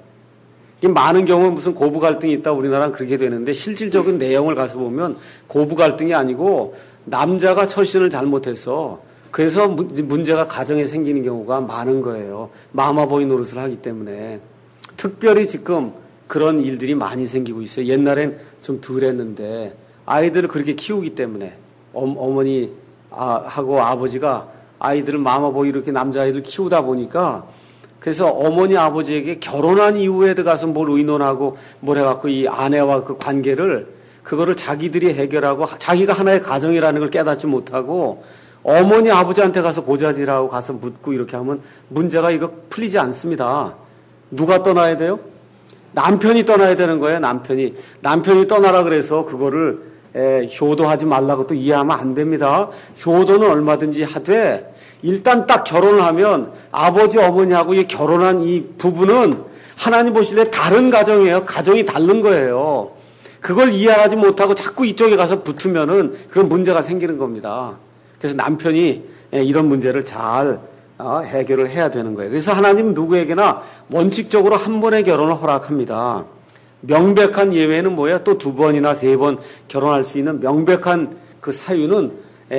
많은 경우는 무슨 고부 갈등이 있다 우리나라는 그렇게 되는데 실질적인 내용을 가서 보면 고부 갈등이 아니고 남자가 처신을 잘못해서 그래서 문제가 가정에 생기는 경우가 많은 거예요. 마마보이 노릇을 하기 때문에. 특별히 지금 그런 일들이 많이 생기고 있어요. 옛날엔 좀 덜 했는데 아이들을 그렇게 키우기 때문에 어머니 하고 아버지가 아이들을 마마보이 이렇게 남자아이들 키우다 보니까 그래서 어머니 아버지에게 결혼한 이후에 들어가서 뭘 의논하고 뭘 해갖고 이 아내와 그 관계를 그거를 자기들이 해결하고 자기가 하나의 가정이라는 걸 깨닫지 못하고 어머니 아버지한테 가서 고자질하고 가서 묻고 이렇게 하면 문제가 이거 풀리지 않습니다. 누가 떠나야 돼요? 남편이 떠나야 되는 거예요. 남편이. 남편이 떠나라 그래서 그거를 에, 효도하지 말라고 또 이해하면 안 됩니다. 효도는 얼마든지 하되 일단 딱 결혼을 하면 아버지 어머니하고 이 결혼한 이 부부는 하나님 보실 때 다른 가정이에요. 가정이 다른 거예요. 그걸 이해하지 못하고 자꾸 이쪽에 가서 붙으면은 그런 문제가 생기는 겁니다. 그래서 남편이 이런 문제를 잘 해결을 해야 되는 거예요. 그래서 하나님은 누구에게나 원칙적으로 한 번의 결혼을 허락합니다. 명백한 예외는 뭐예요? 또 두 번이나 세 번 결혼할 수 있는 명백한 그 사유는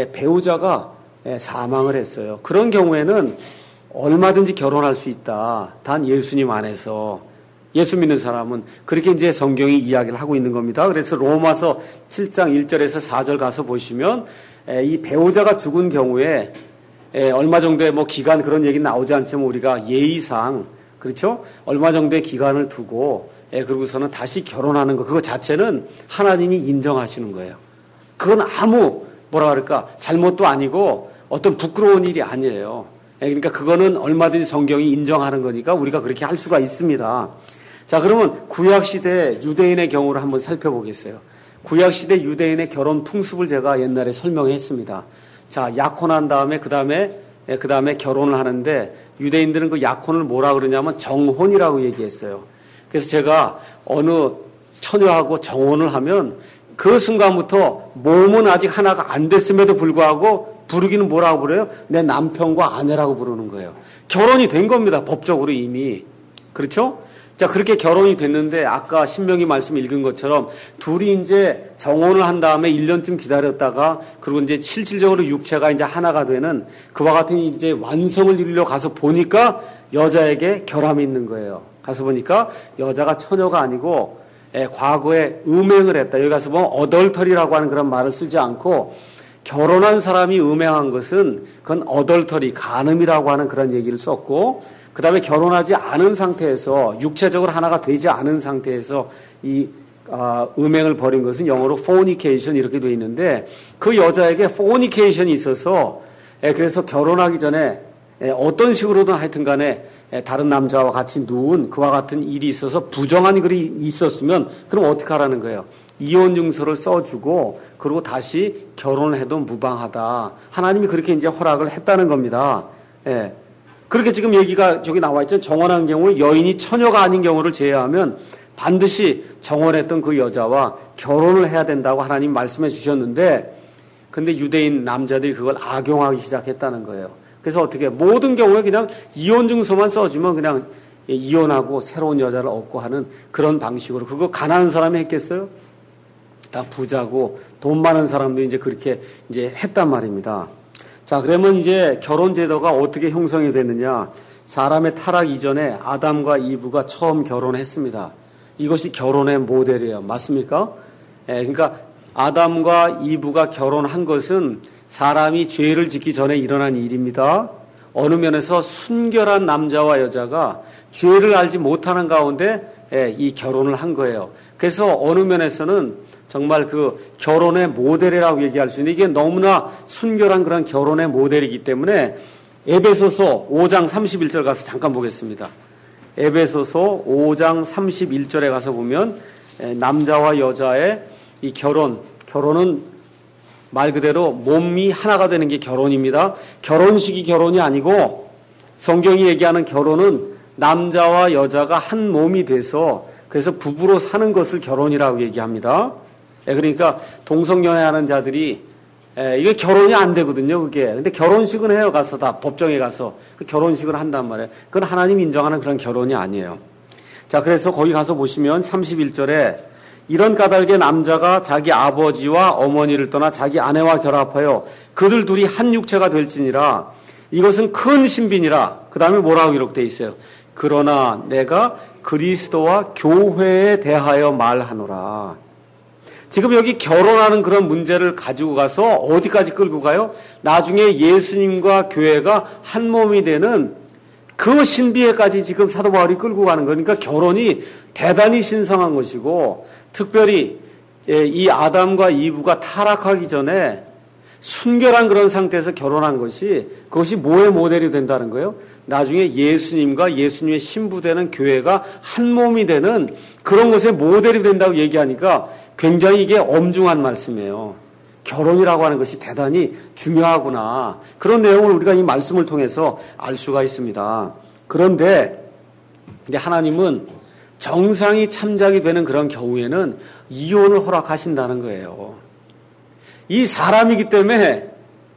배우자가 사망을 했어요. 그런 경우에는 얼마든지 결혼할 수 있다. 단 예수님 안에서. 예수 믿는 사람은 그렇게 이제 성경이 이야기를 하고 있는 겁니다. 그래서 로마서 칠 장 일 절에서 사 절 가서 보시면 이 배우자가 죽은 경우에 얼마 정도의 뭐 기간 그런 얘기 나오지 않지만 우리가 예의상 그렇죠? 얼마 정도의 기간을 두고 그러고서는 다시 결혼하는 거 그거 자체는 하나님이 인정하시는 거예요. 그건 아무 뭐라 그럴까 잘못도 아니고 어떤 부끄러운 일이 아니에요. 그러니까 그거는 얼마든지 성경이 인정하는 거니까 우리가 그렇게 할 수가 있습니다. 자, 그러면 구약시대 유대인의 경우를 한번 살펴보겠어요. 구약시대 유대인의 결혼 풍습을 제가 옛날에 설명했습니다. 자, 약혼한 다음에 그 다음에 그 다음에 결혼을 하는데 유대인들은 그 약혼을 뭐라 그러냐면 정혼이라고 얘기했어요. 그래서 제가 어느 처녀하고 정혼을 하면 그 순간부터 몸은 아직 하나가 안 됐음에도 불구하고 부르기는 뭐라고 부르요? 내 남편과 아내라고 부르는 거예요. 결혼이 된 겁니다. 법적으로 이미. 그렇죠? 자, 그렇게 결혼이 됐는데 아까 신명기 말씀 읽은 것처럼 둘이 이제 정혼을 한 다음에 일 년쯤 기다렸다가 그리고 이제 실질적으로 육체가 이제 하나가 되는 그와 같은 이제 완성을 이루려 가서 보니까 여자에게 결함이 있는 거예요. 가서 보니까 여자가 처녀가 아니고 예, 과거에 음행을 했다. 여기 가서 보면 어덜터리라고 하는 그런 말을 쓰지 않고 결혼한 사람이 음행한 것은 그건 어덜터리, 간음이라고 하는 그런 얘기를 썼고 그 다음에 결혼하지 않은 상태에서 육체적으로 하나가 되지 않은 상태에서 이 어, 음행을 벌인 것은 영어로 fornication 이렇게 되어 있는데 그 여자에게 fornication이 있어서 예, 그래서 결혼하기 전에 예, 어떤 식으로든 하여튼 간에 다른 남자와 같이 누운 그와 같은 일이 있어서 부정한 일이 있었으면 그럼 어떻게 하라는 거예요? 이혼 증서를 써주고 그리고 다시 결혼을 해도 무방하다. 하나님이 그렇게 이제 허락을 했다는 겁니다. 예. 그렇게 지금 얘기가 저기 나와 있죠. 정혼한 경우에 여인이 처녀가 아닌 경우를 제외하면 반드시 정혼했던 그 여자와 결혼을 해야 된다고 하나님 말씀해 주셨는데 근데 유대인 남자들이 그걸 악용하기 시작했다는 거예요. 그래서 어떻게 모든 경우에 그냥 이혼 증서만 써주면 그냥 이혼하고 새로운 여자를 얻고 하는 그런 방식으로 그거 가난한 사람이 했겠어요? 다 부자고 돈 많은 사람들이 이제 그렇게 이제 했단 말입니다. 자, 그러면 이제 결혼 제도가 어떻게 형성이 됐느냐? 사람의 타락 이전에 아담과 이브가 처음 결혼했습니다. 이것이 결혼의 모델이에요. 맞습니까? 예, 그러니까 아담과 이브가 결혼한 것은 사람이 죄를 짓기 전에 일어난 일입니다. 어느 면에서 순결한 남자와 여자가 죄를 알지 못하는 가운데 이 결혼을 한 거예요. 그래서 어느 면에서는 정말 그 결혼의 모델이라고 얘기할 수 있는 이게 너무나 순결한 그런 결혼의 모델이기 때문에 에베소서 오 장 삼십일 절 가서 잠깐 보겠습니다. 에베소서 오 장 삼십일 절에 가서 보면 남자와 여자의 이 결혼, 결혼은 말 그대로 몸이 하나가 되는 게 결혼입니다. 결혼식이 결혼이 아니고 성경이 얘기하는 결혼은 남자와 여자가 한 몸이 돼서 그래서 부부로 사는 것을 결혼이라고 얘기합니다. 그러니까 동성연애하는 자들이 이게 결혼이 안 되거든요. 그게. 근데 결혼식은 해요. 가서 다 법정에 가서 결혼식을 한단 말이에요. 그건 하나님 인정하는 그런 결혼이 아니에요. 자, 그래서 거기 가서 보시면 삼십일 절에 이런 까닭에 남자가 자기 아버지와 어머니를 떠나 자기 아내와 결합하여 그들 둘이 한 육체가 될지니라. 이것은 큰 신비니라. 그 다음에 뭐라고 기록되어 있어요? 그러나 내가 그리스도와 교회에 대하여 말하노라. 지금 여기 결혼하는 그런 문제를 가지고 가서 어디까지 끌고 가요? 나중에 예수님과 교회가 한 몸이 되는 그 신비에까지 지금 사도 바울이 끌고 가는 거니까 결혼이 대단히 신성한 것이고 특별히 이 아담과 이브가 타락하기 전에 순결한 그런 상태에서 결혼한 것이 그것이 뭐의 모델이 된다는 거예요? 나중에 예수님과 예수님의 신부되는 교회가 한 몸이 되는 그런 것의 모델이 된다고 얘기하니까 굉장히 이게 엄중한 말씀이에요. 결혼이라고 하는 것이 대단히 중요하구나. 그런 내용을 우리가 이 말씀을 통해서 알 수가 있습니다. 그런데 이제 하나님은 정상이 참작이 되는 그런 경우에는 이혼을 허락하신다는 거예요. 이 사람이기 때문에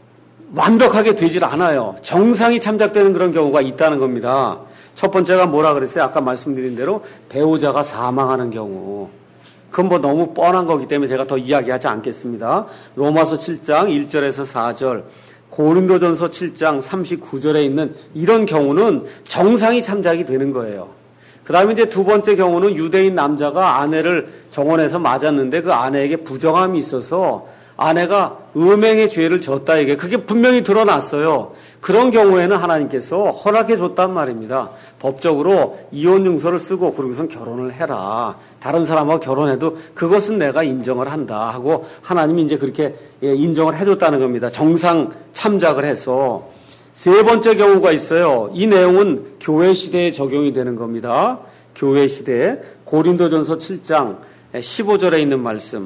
완벽하게 되질 않아요. 정상이 참작되는 그런 경우가 있다는 겁니다. 첫 번째가 뭐라 그랬어요? 아까 말씀드린 대로 배우자가 사망하는 경우. 그건 뭐 너무 뻔한 거기 때문에 제가 더 이야기하지 않겠습니다. 로마서 칠 장 일 절에서 사 절, 고린도전서 칠 장 삼십구 절에 있는 이런 경우는 정상이 참작이 되는 거예요. 그 다음에 이제 두 번째 경우는 유대인 남자가 아내를 정원에서 맞았는데 그 아내에게 부정함이 있어서 아내가 음행의 죄를 졌다 이게 그게 분명히 드러났어요. 그런 경우에는 하나님께서 허락해 줬단 말입니다. 법적으로 이혼 증서를 쓰고 그러고선 결혼을 해라. 다른 사람하고 결혼해도 그것은 내가 인정을 한다 하고 하나님이 이제 그렇게 인정을 해줬다는 겁니다. 정상 참작을 해서. 세 번째 경우가 있어요. 이 내용은 교회 시대에 적용이 되는 겁니다. 교회 시대에 고린도전서 칠 장 십오 절에 있는 말씀.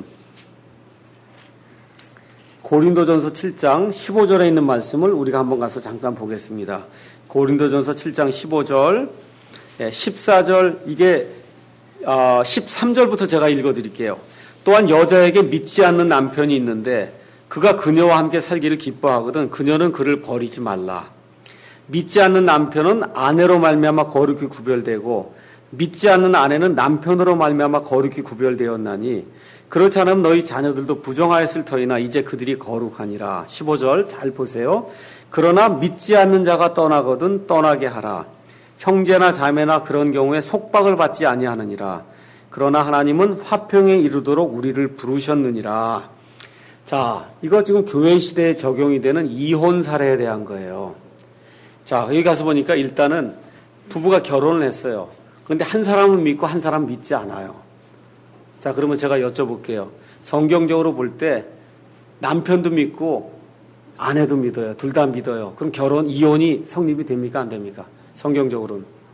고린도전서 칠 장 십오 절에 있는 말씀을 우리가 한번 가서 잠깐 보겠습니다. 고린도전서 칠 장 십오 절, 십사 절, 이게 십삼 절부터 제가 읽어드릴게요. 또한 여자에게 믿지 않는 남편이 있는데 그가 그녀와 함께 살기를 기뻐하거든 그녀는 그를 버리지 말라. 믿지 않는 남편은 아내로 말미암아 거룩히 구별되고 믿지 않는 아내는 남편으로 말미암아 거룩히 구별되었나니 그렇지 않으면 너희 자녀들도 부정하였을 터이나 이제 그들이 거룩하니라. 십오 절 잘 보세요. 그러나 믿지 않는 자가 떠나거든 떠나게 하라. 형제나 자매나 그런 경우에 속박을 받지 아니하느니라. 그러나 하나님은 화평에 이르도록 우리를 부르셨느니라. 자, 이거 지금 교회 시대에 적용이 되는 이혼 사례에 대한 거예요. 자, 여기 가서 보니까 일단은 부부가 결혼을 했어요. 그런데 한 사람은 믿고 한 사람은 믿지 않아요. 자, 그러면 제가 여쭤볼게요. 성경적으로 볼 때 남편도 믿고 아내도 믿어요. 둘 다 믿어요. 그럼 결혼, 이혼이 성립이 됩니까? 안 됩니까? 성경적으로는.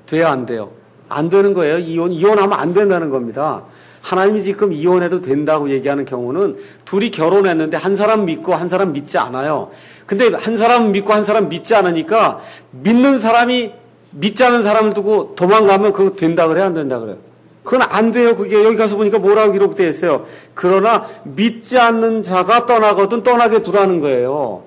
돼야 안 돼요? 안 되는 거예요. 이혼, 이혼하면 안 된다는 겁니다. 하나님이 지금 이혼해도 된다고 얘기하는 경우는 둘이 결혼했는데 한 사람 믿고 한 사람 믿지 않아요. 근데 한 사람 믿고 한 사람 믿지 않으니까 믿는 사람이 믿지 않은 사람을 두고 도망가면 그거 된다 그래요? 안 된다 그래요? 그건 안 돼요. 그게 여기 가서 보니까 뭐라고 기록되어 있어요. 그러나 믿지 않는 자가 떠나거든 떠나게 두라는 거예요.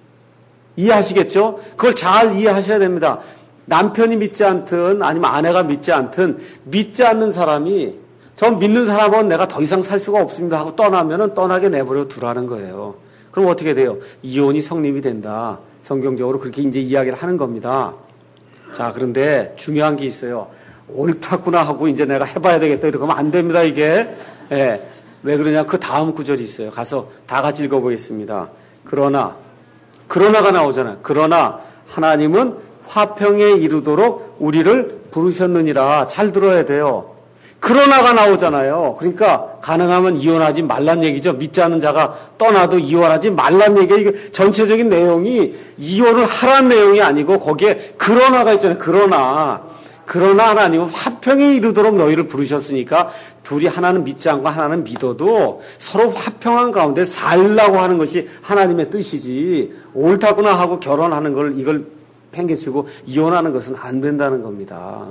이해하시겠죠? 그걸 잘 이해하셔야 됩니다. 남편이 믿지 않든 아니면 아내가 믿지 않든 믿지 않는 사람이 저 믿는 사람은 내가 더 이상 살 수가 없습니다 하고 떠나면은 떠나게 내버려 두라는 거예요. 그럼 어떻게 돼요? 이혼이 성립이 된다. 성경적으로 그렇게 이제 이야기를 하는 겁니다. 자, 그런데 중요한 게 있어요. 옳다구나 하고 이제 내가 해봐야 되겠다. 이러면 안 됩니다, 이게. 예. 왜 그러냐? 그 다음 구절이 있어요. 가서 다 같이 읽어보겠습니다. 그러나, 그러나가 나오잖아요. 그러나 하나님은 화평에 이르도록 우리를 부르셨느니라. 잘 들어야 돼요. 그러나가 나오잖아요. 그러니까 가능하면 이혼하지 말란 얘기죠. 믿지 않는 자가 떠나도 이혼하지 말란 얘기예요. 이게 전체적인 내용이 이혼을 하라는 내용이 아니고 거기에 그러나가 있잖아요. 그러나. 그러나 하나님은 화평에 이르도록 너희를 부르셨으니까 둘이 하나는 믿지 않고 하나는 믿어도 서로 화평한 가운데 살라고 하는 것이 하나님의 뜻이지 옳다구나 하고 결혼하는 걸 이걸 팽개치고 이혼하는 것은 안 된다는 겁니다.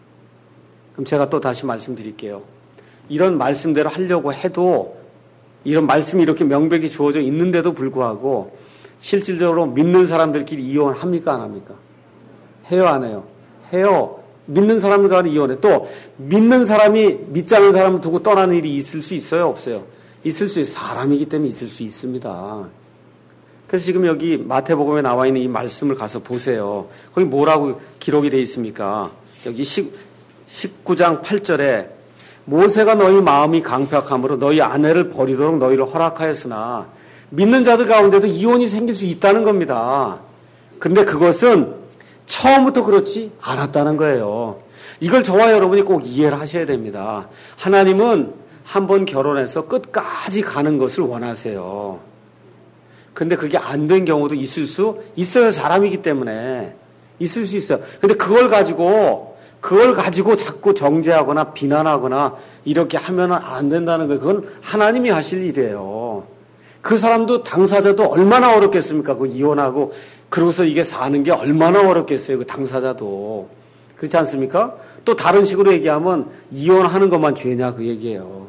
그럼 제가 또 다시 말씀드릴게요. 이런 말씀대로 하려고 해도 이런 말씀이 이렇게 명백히 주어져 있는데도 불구하고 실질적으로 믿는 사람들끼리 이혼합니까? 안 합니까? 해요? 안 해요? 해요. 믿는 사람들 간에 이혼해. 또 믿는 사람이 믿지 않는 사람을 두고 떠나는 일이 있을 수 있어요? 없어요? 있을 수 있어요. 사람이기 때문에 있을 수 있습니다. 그래서 지금 여기 마태복음에 나와 있는 이 말씀을 가서 보세요. 거기 뭐라고 기록이 되어 있습니까? 여기 십구 장 팔 절에 모세가 너희 마음이 강팍함으로 너희 아내를 버리도록 너희를 허락하였으나 믿는 자들 가운데도 이혼이 생길 수 있다는 겁니다. 근데 그것은 처음부터 그렇지 않았다는 거예요. 이걸 저와 여러분이 꼭 이해를 하셔야 됩니다. 하나님은 한번 결혼해서 끝까지 가는 것을 원하세요. 근데 그게 안 된 경우도 있을 수 있어요. 사람이기 때문에. 있을 수 있어요. 근데 그걸 가지고 그걸 가지고 자꾸 정죄하거나 비난하거나 이렇게 하면 안 된다는 거예요. 그건 하나님이 하실 일이에요. 그 사람도 당사자도 얼마나 어렵겠습니까? 그 이혼하고 그러고서 이게 사는 게 얼마나 어렵겠어요. 그 당사자도. 그렇지 않습니까? 또 다른 식으로 얘기하면 이혼하는 것만 죄냐 그 얘기예요.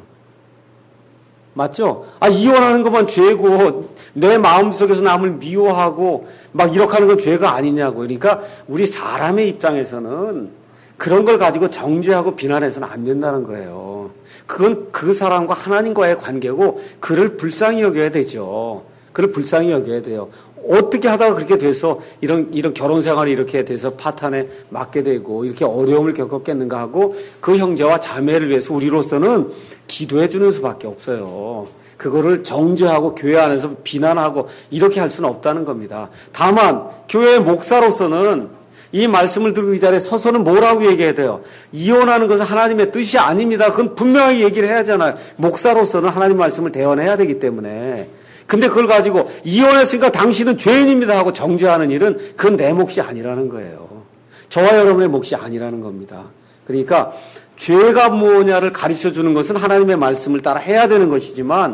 맞죠? 아, 이혼하는 것만 죄고 내 마음속에서 남을 미워하고 막 이렇게 하는 건 죄가 아니냐고. 그러니까 우리 사람의 입장에서는 그런 걸 가지고 정죄하고 비난해서는 안 된다는 거예요. 그건 그 사람과 하나님과의 관계고 그를 불쌍히 여겨야 되죠. 그를 불쌍히 여겨야 돼요. 어떻게 하다가 그렇게 돼서 이런 이런 결혼 생활이 이렇게 돼서 파탄에 맞게 되고 이렇게 어려움을 겪었겠는가 하고 그 형제와 자매를 위해서 우리로서는 기도해 주는 수밖에 없어요. 그거를 정죄하고 교회 안에서 비난하고 이렇게 할 수는 없다는 겁니다. 다만 교회의 목사로서는 이 말씀을 들고 이 자리에 서서는 뭐라고 얘기해야 돼요? 이혼하는 것은 하나님의 뜻이 아닙니다. 그건 분명히 얘기를 해야 하잖아요. 목사로서는 하나님 말씀을 대언해야 되기 때문에. 근데 그걸 가지고 이혼했으니까 당신은 죄인입니다 하고 정죄하는 일은 그건 내 몫이 아니라는 거예요. 저와 여러분의 몫이 아니라는 겁니다. 그러니까 죄가 뭐냐를 가르쳐 주는 것은 하나님의 말씀을 따라 해야 되는 것이지만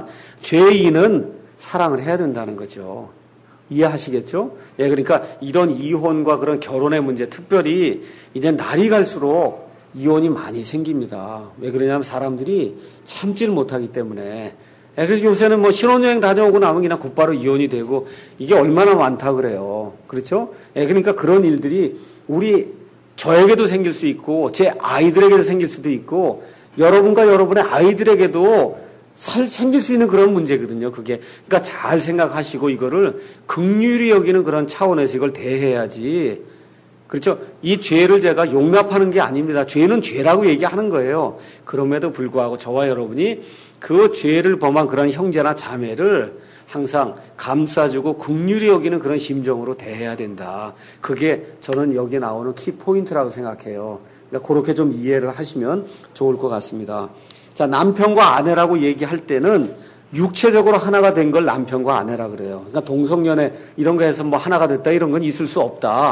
죄인은 사랑을 해야 된다는 거죠. 이해하시겠죠? 예, 그러니까 이런 이혼과 그런 결혼의 문제, 특별히 이제 날이 갈수록 이혼이 많이 생깁니다. 왜 그러냐면 사람들이 참지를 못하기 때문에. 예, 그래서 요새는 뭐 신혼여행 다녀오고 나면 그냥 곧바로 이혼이 되고 이게 얼마나 많다 그래요. 그렇죠? 예, 그러니까 그런 일들이 우리 저에게도 생길 수 있고 제 아이들에게도 생길 수도 있고 여러분과 여러분의 아이들에게도 살, 생길 수 있는 그런 문제거든요, 그게. 그러니까 잘 생각하시고 이거를 긍휼히 여기는 그런 차원에서 이걸 대해야지. 그렇죠? 이 죄를 제가 용납하는 게 아닙니다. 죄는 죄라고 얘기하는 거예요. 그럼에도 불구하고 저와 여러분이 그 죄를 범한 그런 형제나 자매를 항상 감싸주고 긍휼히 여기는 그런 심정으로 대해야 된다. 그게 저는 여기 나오는 키포인트라고 생각해요. 그러니까 그렇게 좀 이해를 하시면 좋을 것 같습니다. 자, 남편과 아내라고 얘기할 때는 육체적으로 하나가 된 걸 남편과 아내라 그래요. 그러니까 동성연애 이런 거 해서 뭐 하나가 됐다 이런 건 있을 수 없다.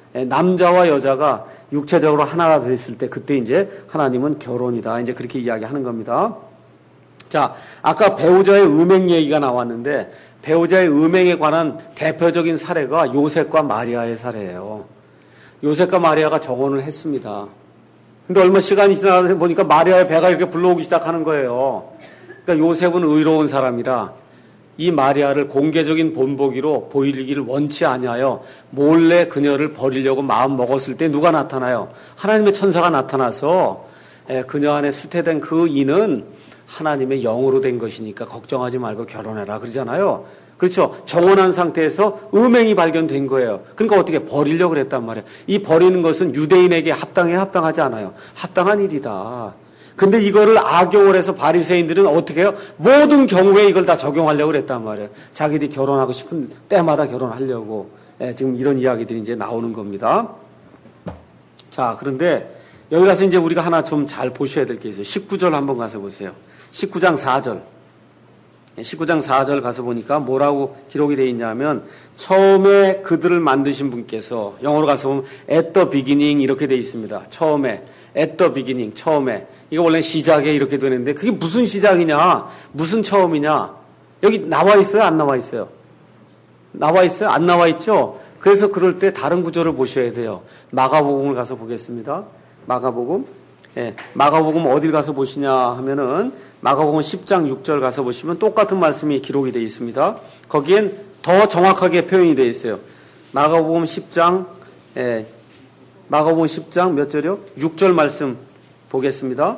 남자와 여자가 육체적으로 하나가 됐을 때 그때 이제 하나님은 결혼이다. 이제 그렇게 이야기하는 겁니다. 자, 아까 배우자의 음행 얘기가 나왔는데 배우자의 음행에 관한 대표적인 사례가 요셉과 마리아의 사례예요. 요셉과 마리아가 정혼을 했습니다. 근데 얼마 시간이 지나서 보니까 마리아의 배가 이렇게 불러오기 시작하는 거예요. 그러니까 요셉은 의로운 사람이라 이 마리아를 공개적인 본보기로 보이기를 원치 아니하여 몰래 그녀를 버리려고 마음 먹었을 때 누가 나타나요? 하나님의 천사가 나타나서 그녀 안에 수태된 그 인은 하나님의 영으로 된 것이니까 걱정하지 말고 결혼해라 그러잖아요. 그렇죠. 정혼한 상태에서 음행이 발견된 거예요. 그러니까 어떻게 버리려고 그랬단 말이에요. 이 버리는 것은 유대인에게 합당해 합당하지 않아요. 합당한 일이다. 근데 이거를 악용을 해서 바리새인들은 어떻게 해요? 모든 경우에 이걸 다 적용하려고 그랬단 말이에요. 자기들이 결혼하고 싶은 때마다 결혼하려고. 예, 지금 이런 이야기들이 이제 나오는 겁니다. 자, 그런데 여기 가서 이제 우리가 하나 좀 잘 보셔야 될 게 있어요. 십구 절 한번 가서 보세요. 십구 장 사 절. 십구 장 사 절 가서 보니까 뭐라고 기록이 되어 있냐면 처음에 그들을 만드신 분께서 영어로 가서 보면 at the beginning 이렇게 되어 있습니다. 처음에 at the beginning 처음에 이거 원래 시작에 이렇게 되는데 그게 무슨 시작이냐 무슨 처음이냐 여기 나와 있어요 안 나와 있어요? 나와 있어요? 안 나와 있죠? 그래서 그럴 때 다른 구절을 보셔야 돼요. 마가복음을 가서 보겠습니다. 마가복음 예, 마가복음 어딜 가서 보시냐 하면은 마가복음 십 장 육 절 가서 보시면 똑같은 말씀이 기록이 되어 있습니다. 거기엔 더 정확하게 표현이 되어 있어요. 마가복음 십 장 예, 마가복음 십 장 몇 절이요? 육 절 말씀 보겠습니다.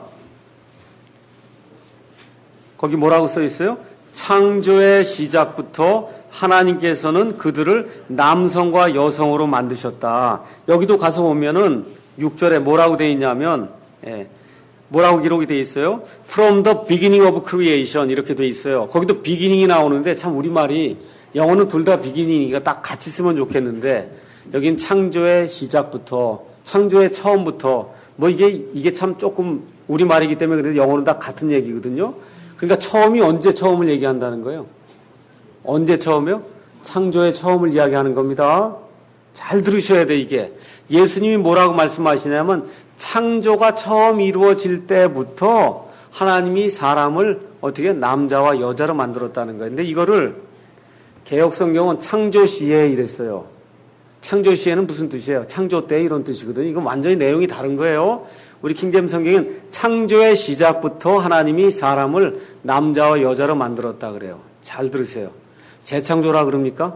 거기 뭐라고 써 있어요? 창조의 시작부터 하나님께서는 그들을 남성과 여성으로 만드셨다. 여기도 가서 보면은 육 절에 뭐라고 되어 있냐면 예, 뭐라고 기록이 되어 있어요? From the beginning of creation 이렇게 되어 있어요. 거기도 beginning이 나오는데 참 우리말이 영어는 둘 다 beginning이가 딱 같이 쓰면 좋겠는데 여긴 창조의 시작부터 창조의 처음부터 뭐 이게 이게 참 조금 우리말이기 때문에 그래도 영어는 다 같은 얘기거든요. 그러니까 처음이 언제 처음을 얘기한다는 거예요? 언제 처음이요? 창조의 처음을 이야기하는 겁니다. 잘 들으셔야 돼 이게. 예수님이 뭐라고 말씀하시냐면 창조가 처음 이루어질 때부터 하나님이 사람을 어떻게 남자와 여자로 만들었다는 거예요. 근데 이거를 개역성경은 창조 시에 이랬어요. 창조 시에는 무슨 뜻이에요? 창조 때 이런 뜻이거든요. 이건 완전히 내용이 다른 거예요. 우리 킹제임 성경은 창조의 시작부터 하나님이 사람을 남자와 여자로 만들었다 그래요. 잘 들으세요. 재창조라 그럽니까?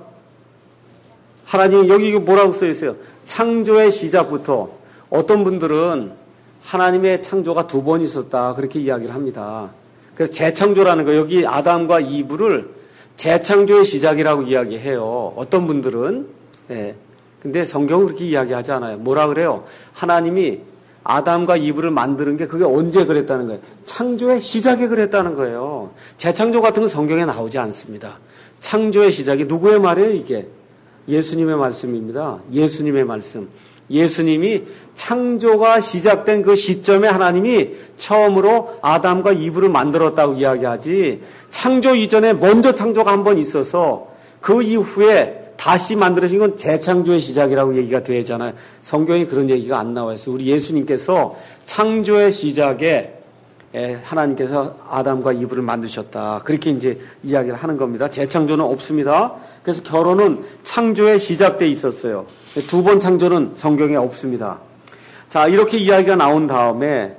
하나님 여기 뭐라고 써 있어요? 창조의 시작부터. 어떤 분들은 하나님의 창조가 두 번 있었다 그렇게 이야기를 합니다. 그래서 재창조라는 거 여기 아담과 이브를 재창조의 시작이라고 이야기해요. 어떤 분들은 예. 근데 성경은 그렇게 이야기하지 않아요. 뭐라 그래요? 하나님이 아담과 이브를 만드는 게 그게 언제 그랬다는 거예요? 창조의 시작에 그랬다는 거예요. 재창조 같은 건 성경에 나오지 않습니다. 창조의 시작이 누구의 말이에요 이게? 예수님의 말씀입니다. 예수님의 말씀. 예수님이 창조가 시작된 그 시점에 하나님이 처음으로 아담과 이브를 만들었다고 이야기하지 창조 이전에 먼저 창조가 한 번 있어서 그 이후에 다시 만들어진 건 재창조의 시작이라고 얘기가 되잖아요. 성경에 그런 얘기가 안 나와 있어요. 우리 예수님께서 창조의 시작에 하나님께서 아담과 이브를 만드셨다. 그렇게 이제 이야기를 하는 겁니다. 재창조는 없습니다. 그래서 결혼은 창조의 시작돼 있었어요. 두 번 창조는 성경에 없습니다. 자, 이렇게 이야기가 나온 다음에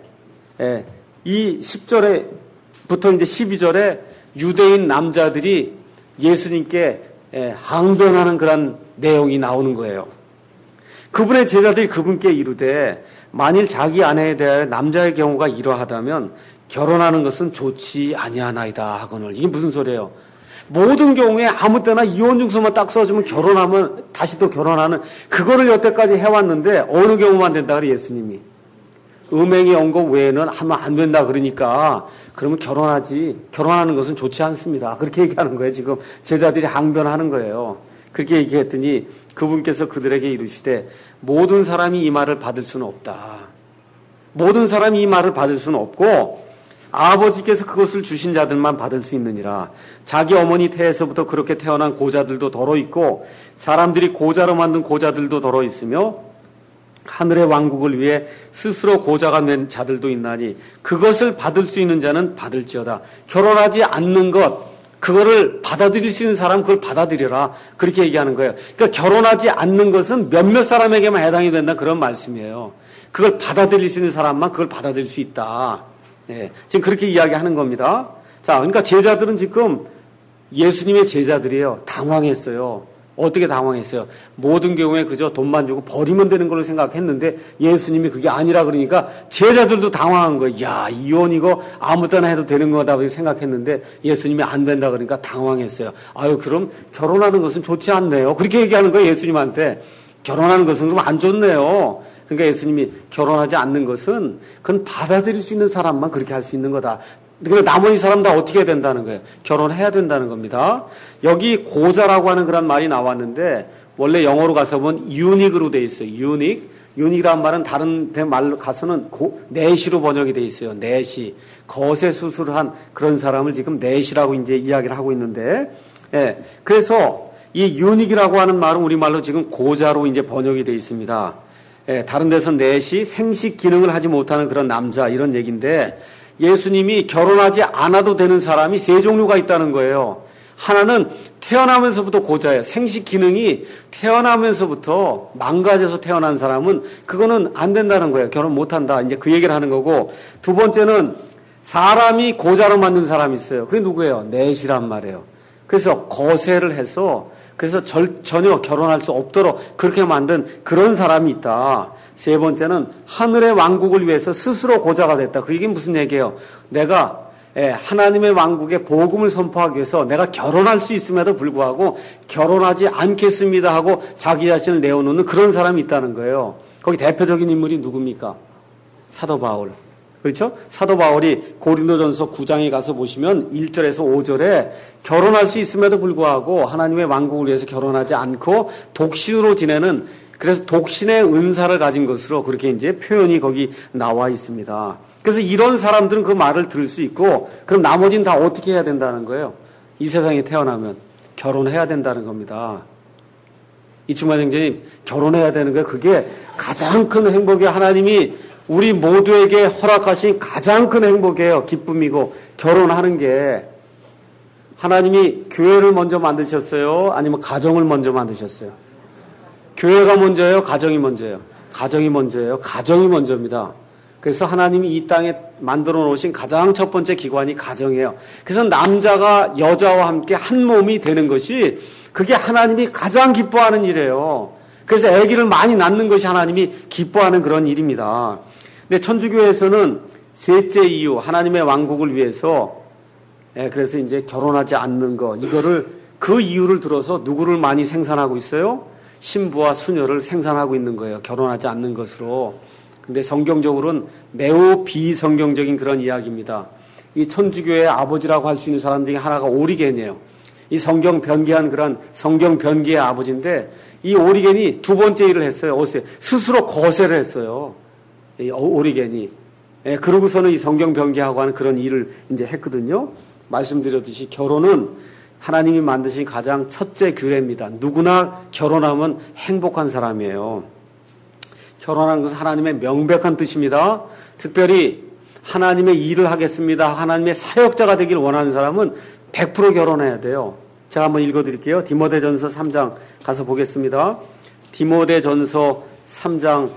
이 십 절에부터 이제 십이 절에 유대인 남자들이 예수님께 항변하는 그런 내용이 나오는 거예요. 그분의 제자들이 그분께 이르되 만일 자기 아내에 대하여 남자의 경우가 이러하다면 결혼하는 것은 좋지 아니하나이다 하거늘. 이게 무슨 소리예요? 모든 경우에 아무 때나 이혼 증서만 딱 써주면 결혼하면 다시 또 결혼하는 그거를 여태까지 해왔는데 어느 경우만 된다 그래 예수님이. 음행이 온 것 외에는 하면 안 된다 그러니까 그러면 결혼하지. 결혼하는 것은 좋지 않습니다. 그렇게 얘기하는 거예요. 지금 제자들이 항변하는 거예요. 그렇게 얘기했더니 그분께서 그들에게 이르시되 모든 사람이 이 말을 받을 수는 없다. 모든 사람이 이 말을 받을 수는 없고 아버지께서 그것을 주신 자들만 받을 수 있느니라. 자기 어머니 태에서부터 그렇게 태어난 고자들도 더러 있고 사람들이 고자로 만든 고자들도 더러 있으며 하늘의 왕국을 위해 스스로 고자가 된 자들도 있나니 그것을 받을 수 있는 자는 받을지어다. 결혼하지 않는 것, 그거를 받아들일 수 있는 사람 그걸 받아들여라. 그렇게 얘기하는 거예요. 그러니까 결혼하지 않는 것은 몇몇 사람에게만 해당이 된다 그런 말씀이에요. 그걸 받아들일 수 있는 사람만 그걸 받아들일 수 있다. 네, 지금 그렇게 이야기하는 겁니다. 자, 그러니까 제자들은 지금 예수님의 제자들이에요. 당황했어요. 어떻게 당황했어요? 모든 경우에 그저 돈만 주고 버리면 되는 걸로 생각했는데 예수님이 그게 아니라 그러니까 제자들도 당황한 거예요. 야, 이혼 이거 아무 때나 해도 되는 거다 생각했는데 예수님이 안 된다 그러니까 당황했어요. 아유, 그럼 결혼하는 것은 좋지 않네요. 그렇게 얘기하는 거예요, 예수님한테. 결혼하는 것은 좀 안 좋네요. 그러니까 예수님이 결혼하지 않는 것은 그건 받아들일 수 있는 사람만 그렇게 할 수 있는 거다. 그러니까 나머지 사람 다 어떻게 해야 된다는 거예요? 결혼해야 된다는 겁니다. 여기 고자라고 하는 그런 말이 나왔는데 원래 영어로 가서 보면 유닉으로 돼 있어요. 유닉. 유닉이란 말은 다른 말로 가서는 고, 내시로 번역이 돼 있어요. 내시. 거세 수술한 그런 사람을 지금 내시라고 이제 이야기를 하고 있는데, 예. 그래서 이 유닉이라고 하는 말은 우리말로 지금 고자로 이제 번역이 돼 있습니다. 예. 다른 데서 내시, 생식 기능을 하지 못하는 그런 남자 이런 얘기인데 예수님이 결혼하지 않아도 되는 사람이 세 종류가 있다는 거예요. 하나는 태어나면서부터 고자예요. 생식 기능이 태어나면서부터 망가져서 태어난 사람은 그거는 안 된다는 거예요. 결혼 못한다. 이제 그 얘기를 하는 거고, 두 번째는 사람이 고자로 만든 사람이 있어요. 그게 누구예요? 넷이란 말이에요. 그래서 거세를 해서 그래서 절, 전혀 결혼할 수 없도록 그렇게 만든 그런 사람이 있다. 세 번째는 하늘의 왕국을 위해서 스스로 고자가 됐다. 그 얘기는 무슨 얘기예요? 내가 하나님의 왕국의 복음을 선포하기 위해서 내가 결혼할 수 있음에도 불구하고 결혼하지 않겠습니다 하고 자기 자신을 내어놓는 그런 사람이 있다는 거예요. 거기 대표적인 인물이 누굽니까? 사도 바울. 그렇죠? 사도 바울이 고린도전서 구 장에 가서 보시면 일 절에서 오 절에 결혼할 수 있음에도 불구하고 하나님의 왕국을 위해서 결혼하지 않고 독신으로 지내는, 그래서 독신의 은사를 가진 것으로 그렇게 이제 표현이 거기 나와 있습니다. 그래서 이런 사람들은 그 말을 들을 수 있고, 그럼 나머지는 다 어떻게 해야 된다는 거예요? 이 세상에 태어나면 결혼해야 된다는 겁니다. 이충만 형제님, 결혼해야 되는 거예요. 그게 가장 큰 행복이에요. 하나님이 우리 모두에게 허락하신 가장 큰 행복이에요. 기쁨이고, 결혼하는 게. 하나님이 교회를 먼저 만드셨어요? 아니면 가정을 먼저 만드셨어요? 교회가 먼저예요? 가정이 먼저예요? 가정이 먼저예요. 가정이 먼저입니다. 그래서 하나님이 이 땅에 만들어 놓으신 가장 첫 번째 기관이 가정이에요. 그래서 남자가 여자와 함께 한 몸이 되는 것이 그게 하나님이 가장 기뻐하는 일이에요. 그래서 아기를 많이 낳는 것이 하나님이 기뻐하는 그런 일입니다. 근데 천주교에서는 셋째 이유, 하나님의 왕국을 위해서, 예, 그래서 이제 결혼하지 않는 거, 이거를 그 이유를 들어서 누구를 많이 생산하고 있어요? 신부와 수녀를 생산하고 있는 거예요. 결혼하지 않는 것으로. 근데 성경적으로는 매우 비성경적인 그런 이야기입니다. 이 천주교의 아버지라고 할 수 있는 사람 중에 하나가 오리겐이에요. 이 성경 변기한 그런 성경 변기의 아버지인데, 이 오리겐이 두 번째 일을 했어요. 어디서? 스스로 거세를 했어요. 이 오리겐이. 예, 그러고서는 이 성경 변기하고 하는 그런 일을 이제 했거든요. 말씀드렸듯이 결혼은 하나님이 만드신 가장 첫째 규례입니다. 누구나 결혼하면 행복한 사람이에요. 결혼하는 것은 하나님의 명백한 뜻입니다. 특별히 하나님의 일을 하겠습니다. 하나님의 사역자가 되길 원하는 사람은 백 퍼센트 결혼해야 돼요. 제가 한번 읽어드릴게요. 디모데전서 삼 장 가서 보겠습니다. 디모데전서 삼 장,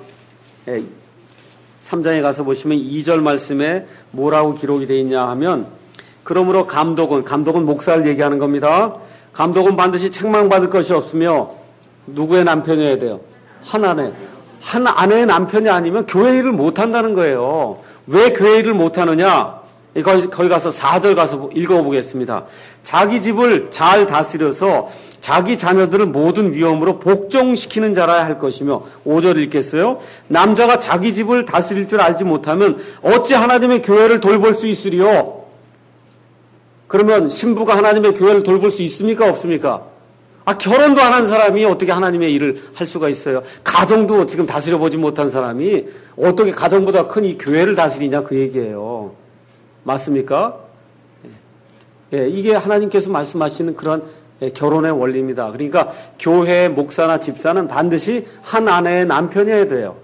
삼 장에 가서 보시면 이 절 말씀에 뭐라고 기록이 되어 있냐 하면, 그러므로 감독은, 감독은 목사를 얘기하는 겁니다. 감독은 반드시 책망받을 것이 없으며 누구의 남편이어야 돼요? 한 아내. 한 아내의 남편이 아니면 교회 일을 못한다는 거예요. 왜 교회 일을 못하느냐? 거기, 거기 가서 사 절 가서 읽어보겠습니다. 자기 집을 잘 다스려서 자기 자녀들을 모든 위험으로 복종시키는 자라야 할 것이며, 오 절 읽겠어요? 남자가 자기 집을 다스릴 줄 알지 못하면 어찌 하나님의 교회를 돌볼 수 있으리요? 그러면 신부가 하나님의 교회를 돌볼 수 있습니까? 없습니까? 아, 결혼도 안 한 사람이 어떻게 하나님의 일을 할 수가 있어요? 가정도 지금 다스려보지 못한 사람이 어떻게 가정보다 큰 이 교회를 다스리냐, 그 얘기예요. 맞습니까? 예, 이게 하나님께서 말씀하시는 그런 결혼의 원리입니다. 그러니까 교회 목사나 집사는 반드시 한 아내의 남편이어야 돼요.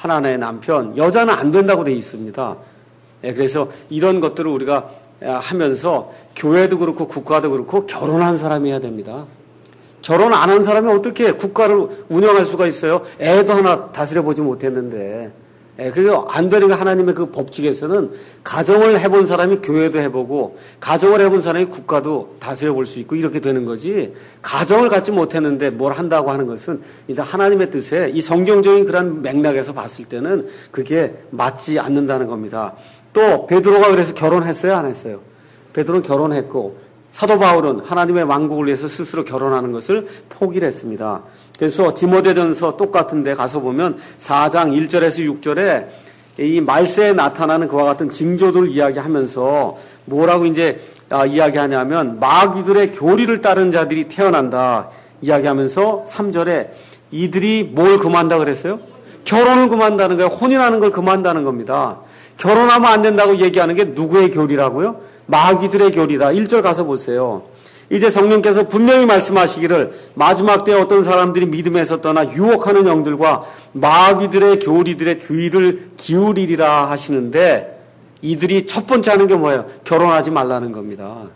하나님의 남편, 여자는 안 된다고 되어 있습니다. 예, 그래서 이런 것들을 우리가 하면서 교회도 그렇고 국가도 그렇고 결혼한 사람이 해야 됩니다. 결혼 안 한 사람이 어떻게 국가를 운영할 수가 있어요? 애도 하나 다스려 보지 못했는데. 예, 그게 안 되는 게 하나님의 그 법칙에서는 가정을 해본 사람이 교회도 해보고 가정을 해본 사람이 국가도 다스려 볼 수 있고 이렇게 되는 거지. 가정을 갖지 못했는데 뭘 한다고 하는 것은 이제 하나님의 뜻에 이 성경적인 그런 맥락에서 봤을 때는 그게 맞지 않는다는 겁니다. 또 베드로가 그래서 결혼했어요, 안 했어요? 베드로는 결혼했고 사도 바울은 하나님의 왕국을 위해서 스스로 결혼하는 것을 포기를 했습니다. 그래서 디모데전서 똑같은 데 가서 보면 사 장 일 절에서 육 절에 이 말세에 나타나는 그와 같은 징조들을 이야기하면서 뭐라고 이제 아, 이야기하냐면 마귀들의 교리를 따른 자들이 태어난다 이야기하면서 삼 절에 이들이 뭘 금한다 그랬어요? 결혼을 금한다는 거예요. 혼인하는 걸 금한다는 겁니다. 결혼하면 안 된다고 얘기하는 게 누구의 교리라고요? 마귀들의 교리다. 일 절 가서 보세요. 이제 성령께서 분명히 말씀하시기를 마지막 때에 어떤 사람들이 믿음에서 떠나 유혹하는 영들과 마귀들의 교리들의 주의를 기울이리라 하시는데 이들이 첫 번째 하는 게 뭐예요? 결혼하지 말라는 겁니다.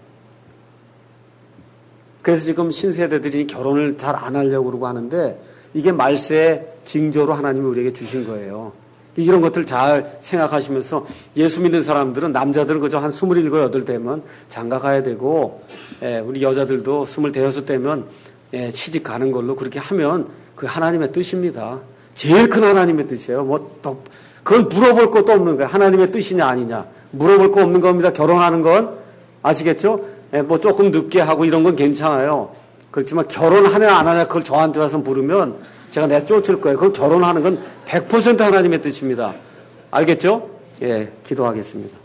그래서 지금 신세대들이 결혼을 잘 안 하려고 그러고 하는데 이게 말세의 징조로 하나님이 우리에게 주신 거예요. 이런 것들 잘 생각하시면서 예수 믿는 사람들은 남자들은 그저 한 스물일곱, 여덟 되면 장가 가야 되고 예, 우리 여자들도 스물 대여섯 되면 예, 시집 가는 걸로 그렇게 하면 그 하나님의 뜻입니다. 제일 큰 하나님의 뜻이에요. 뭐 또 그건 물어볼 것도 없는 거예요. 하나님의 뜻이냐 아니냐 물어볼 거 없는 겁니다. 결혼하는 건 아시겠죠? 예, 뭐 조금 늦게 하고 이런 건 괜찮아요. 그렇지만 결혼하냐 안 하냐 그걸 저한테 와서 물으면 제가 내쫓을 거예요. 그럼 결혼하는 건 백 퍼센트 하나님의 뜻입니다. 알겠죠? 예, 기도하겠습니다.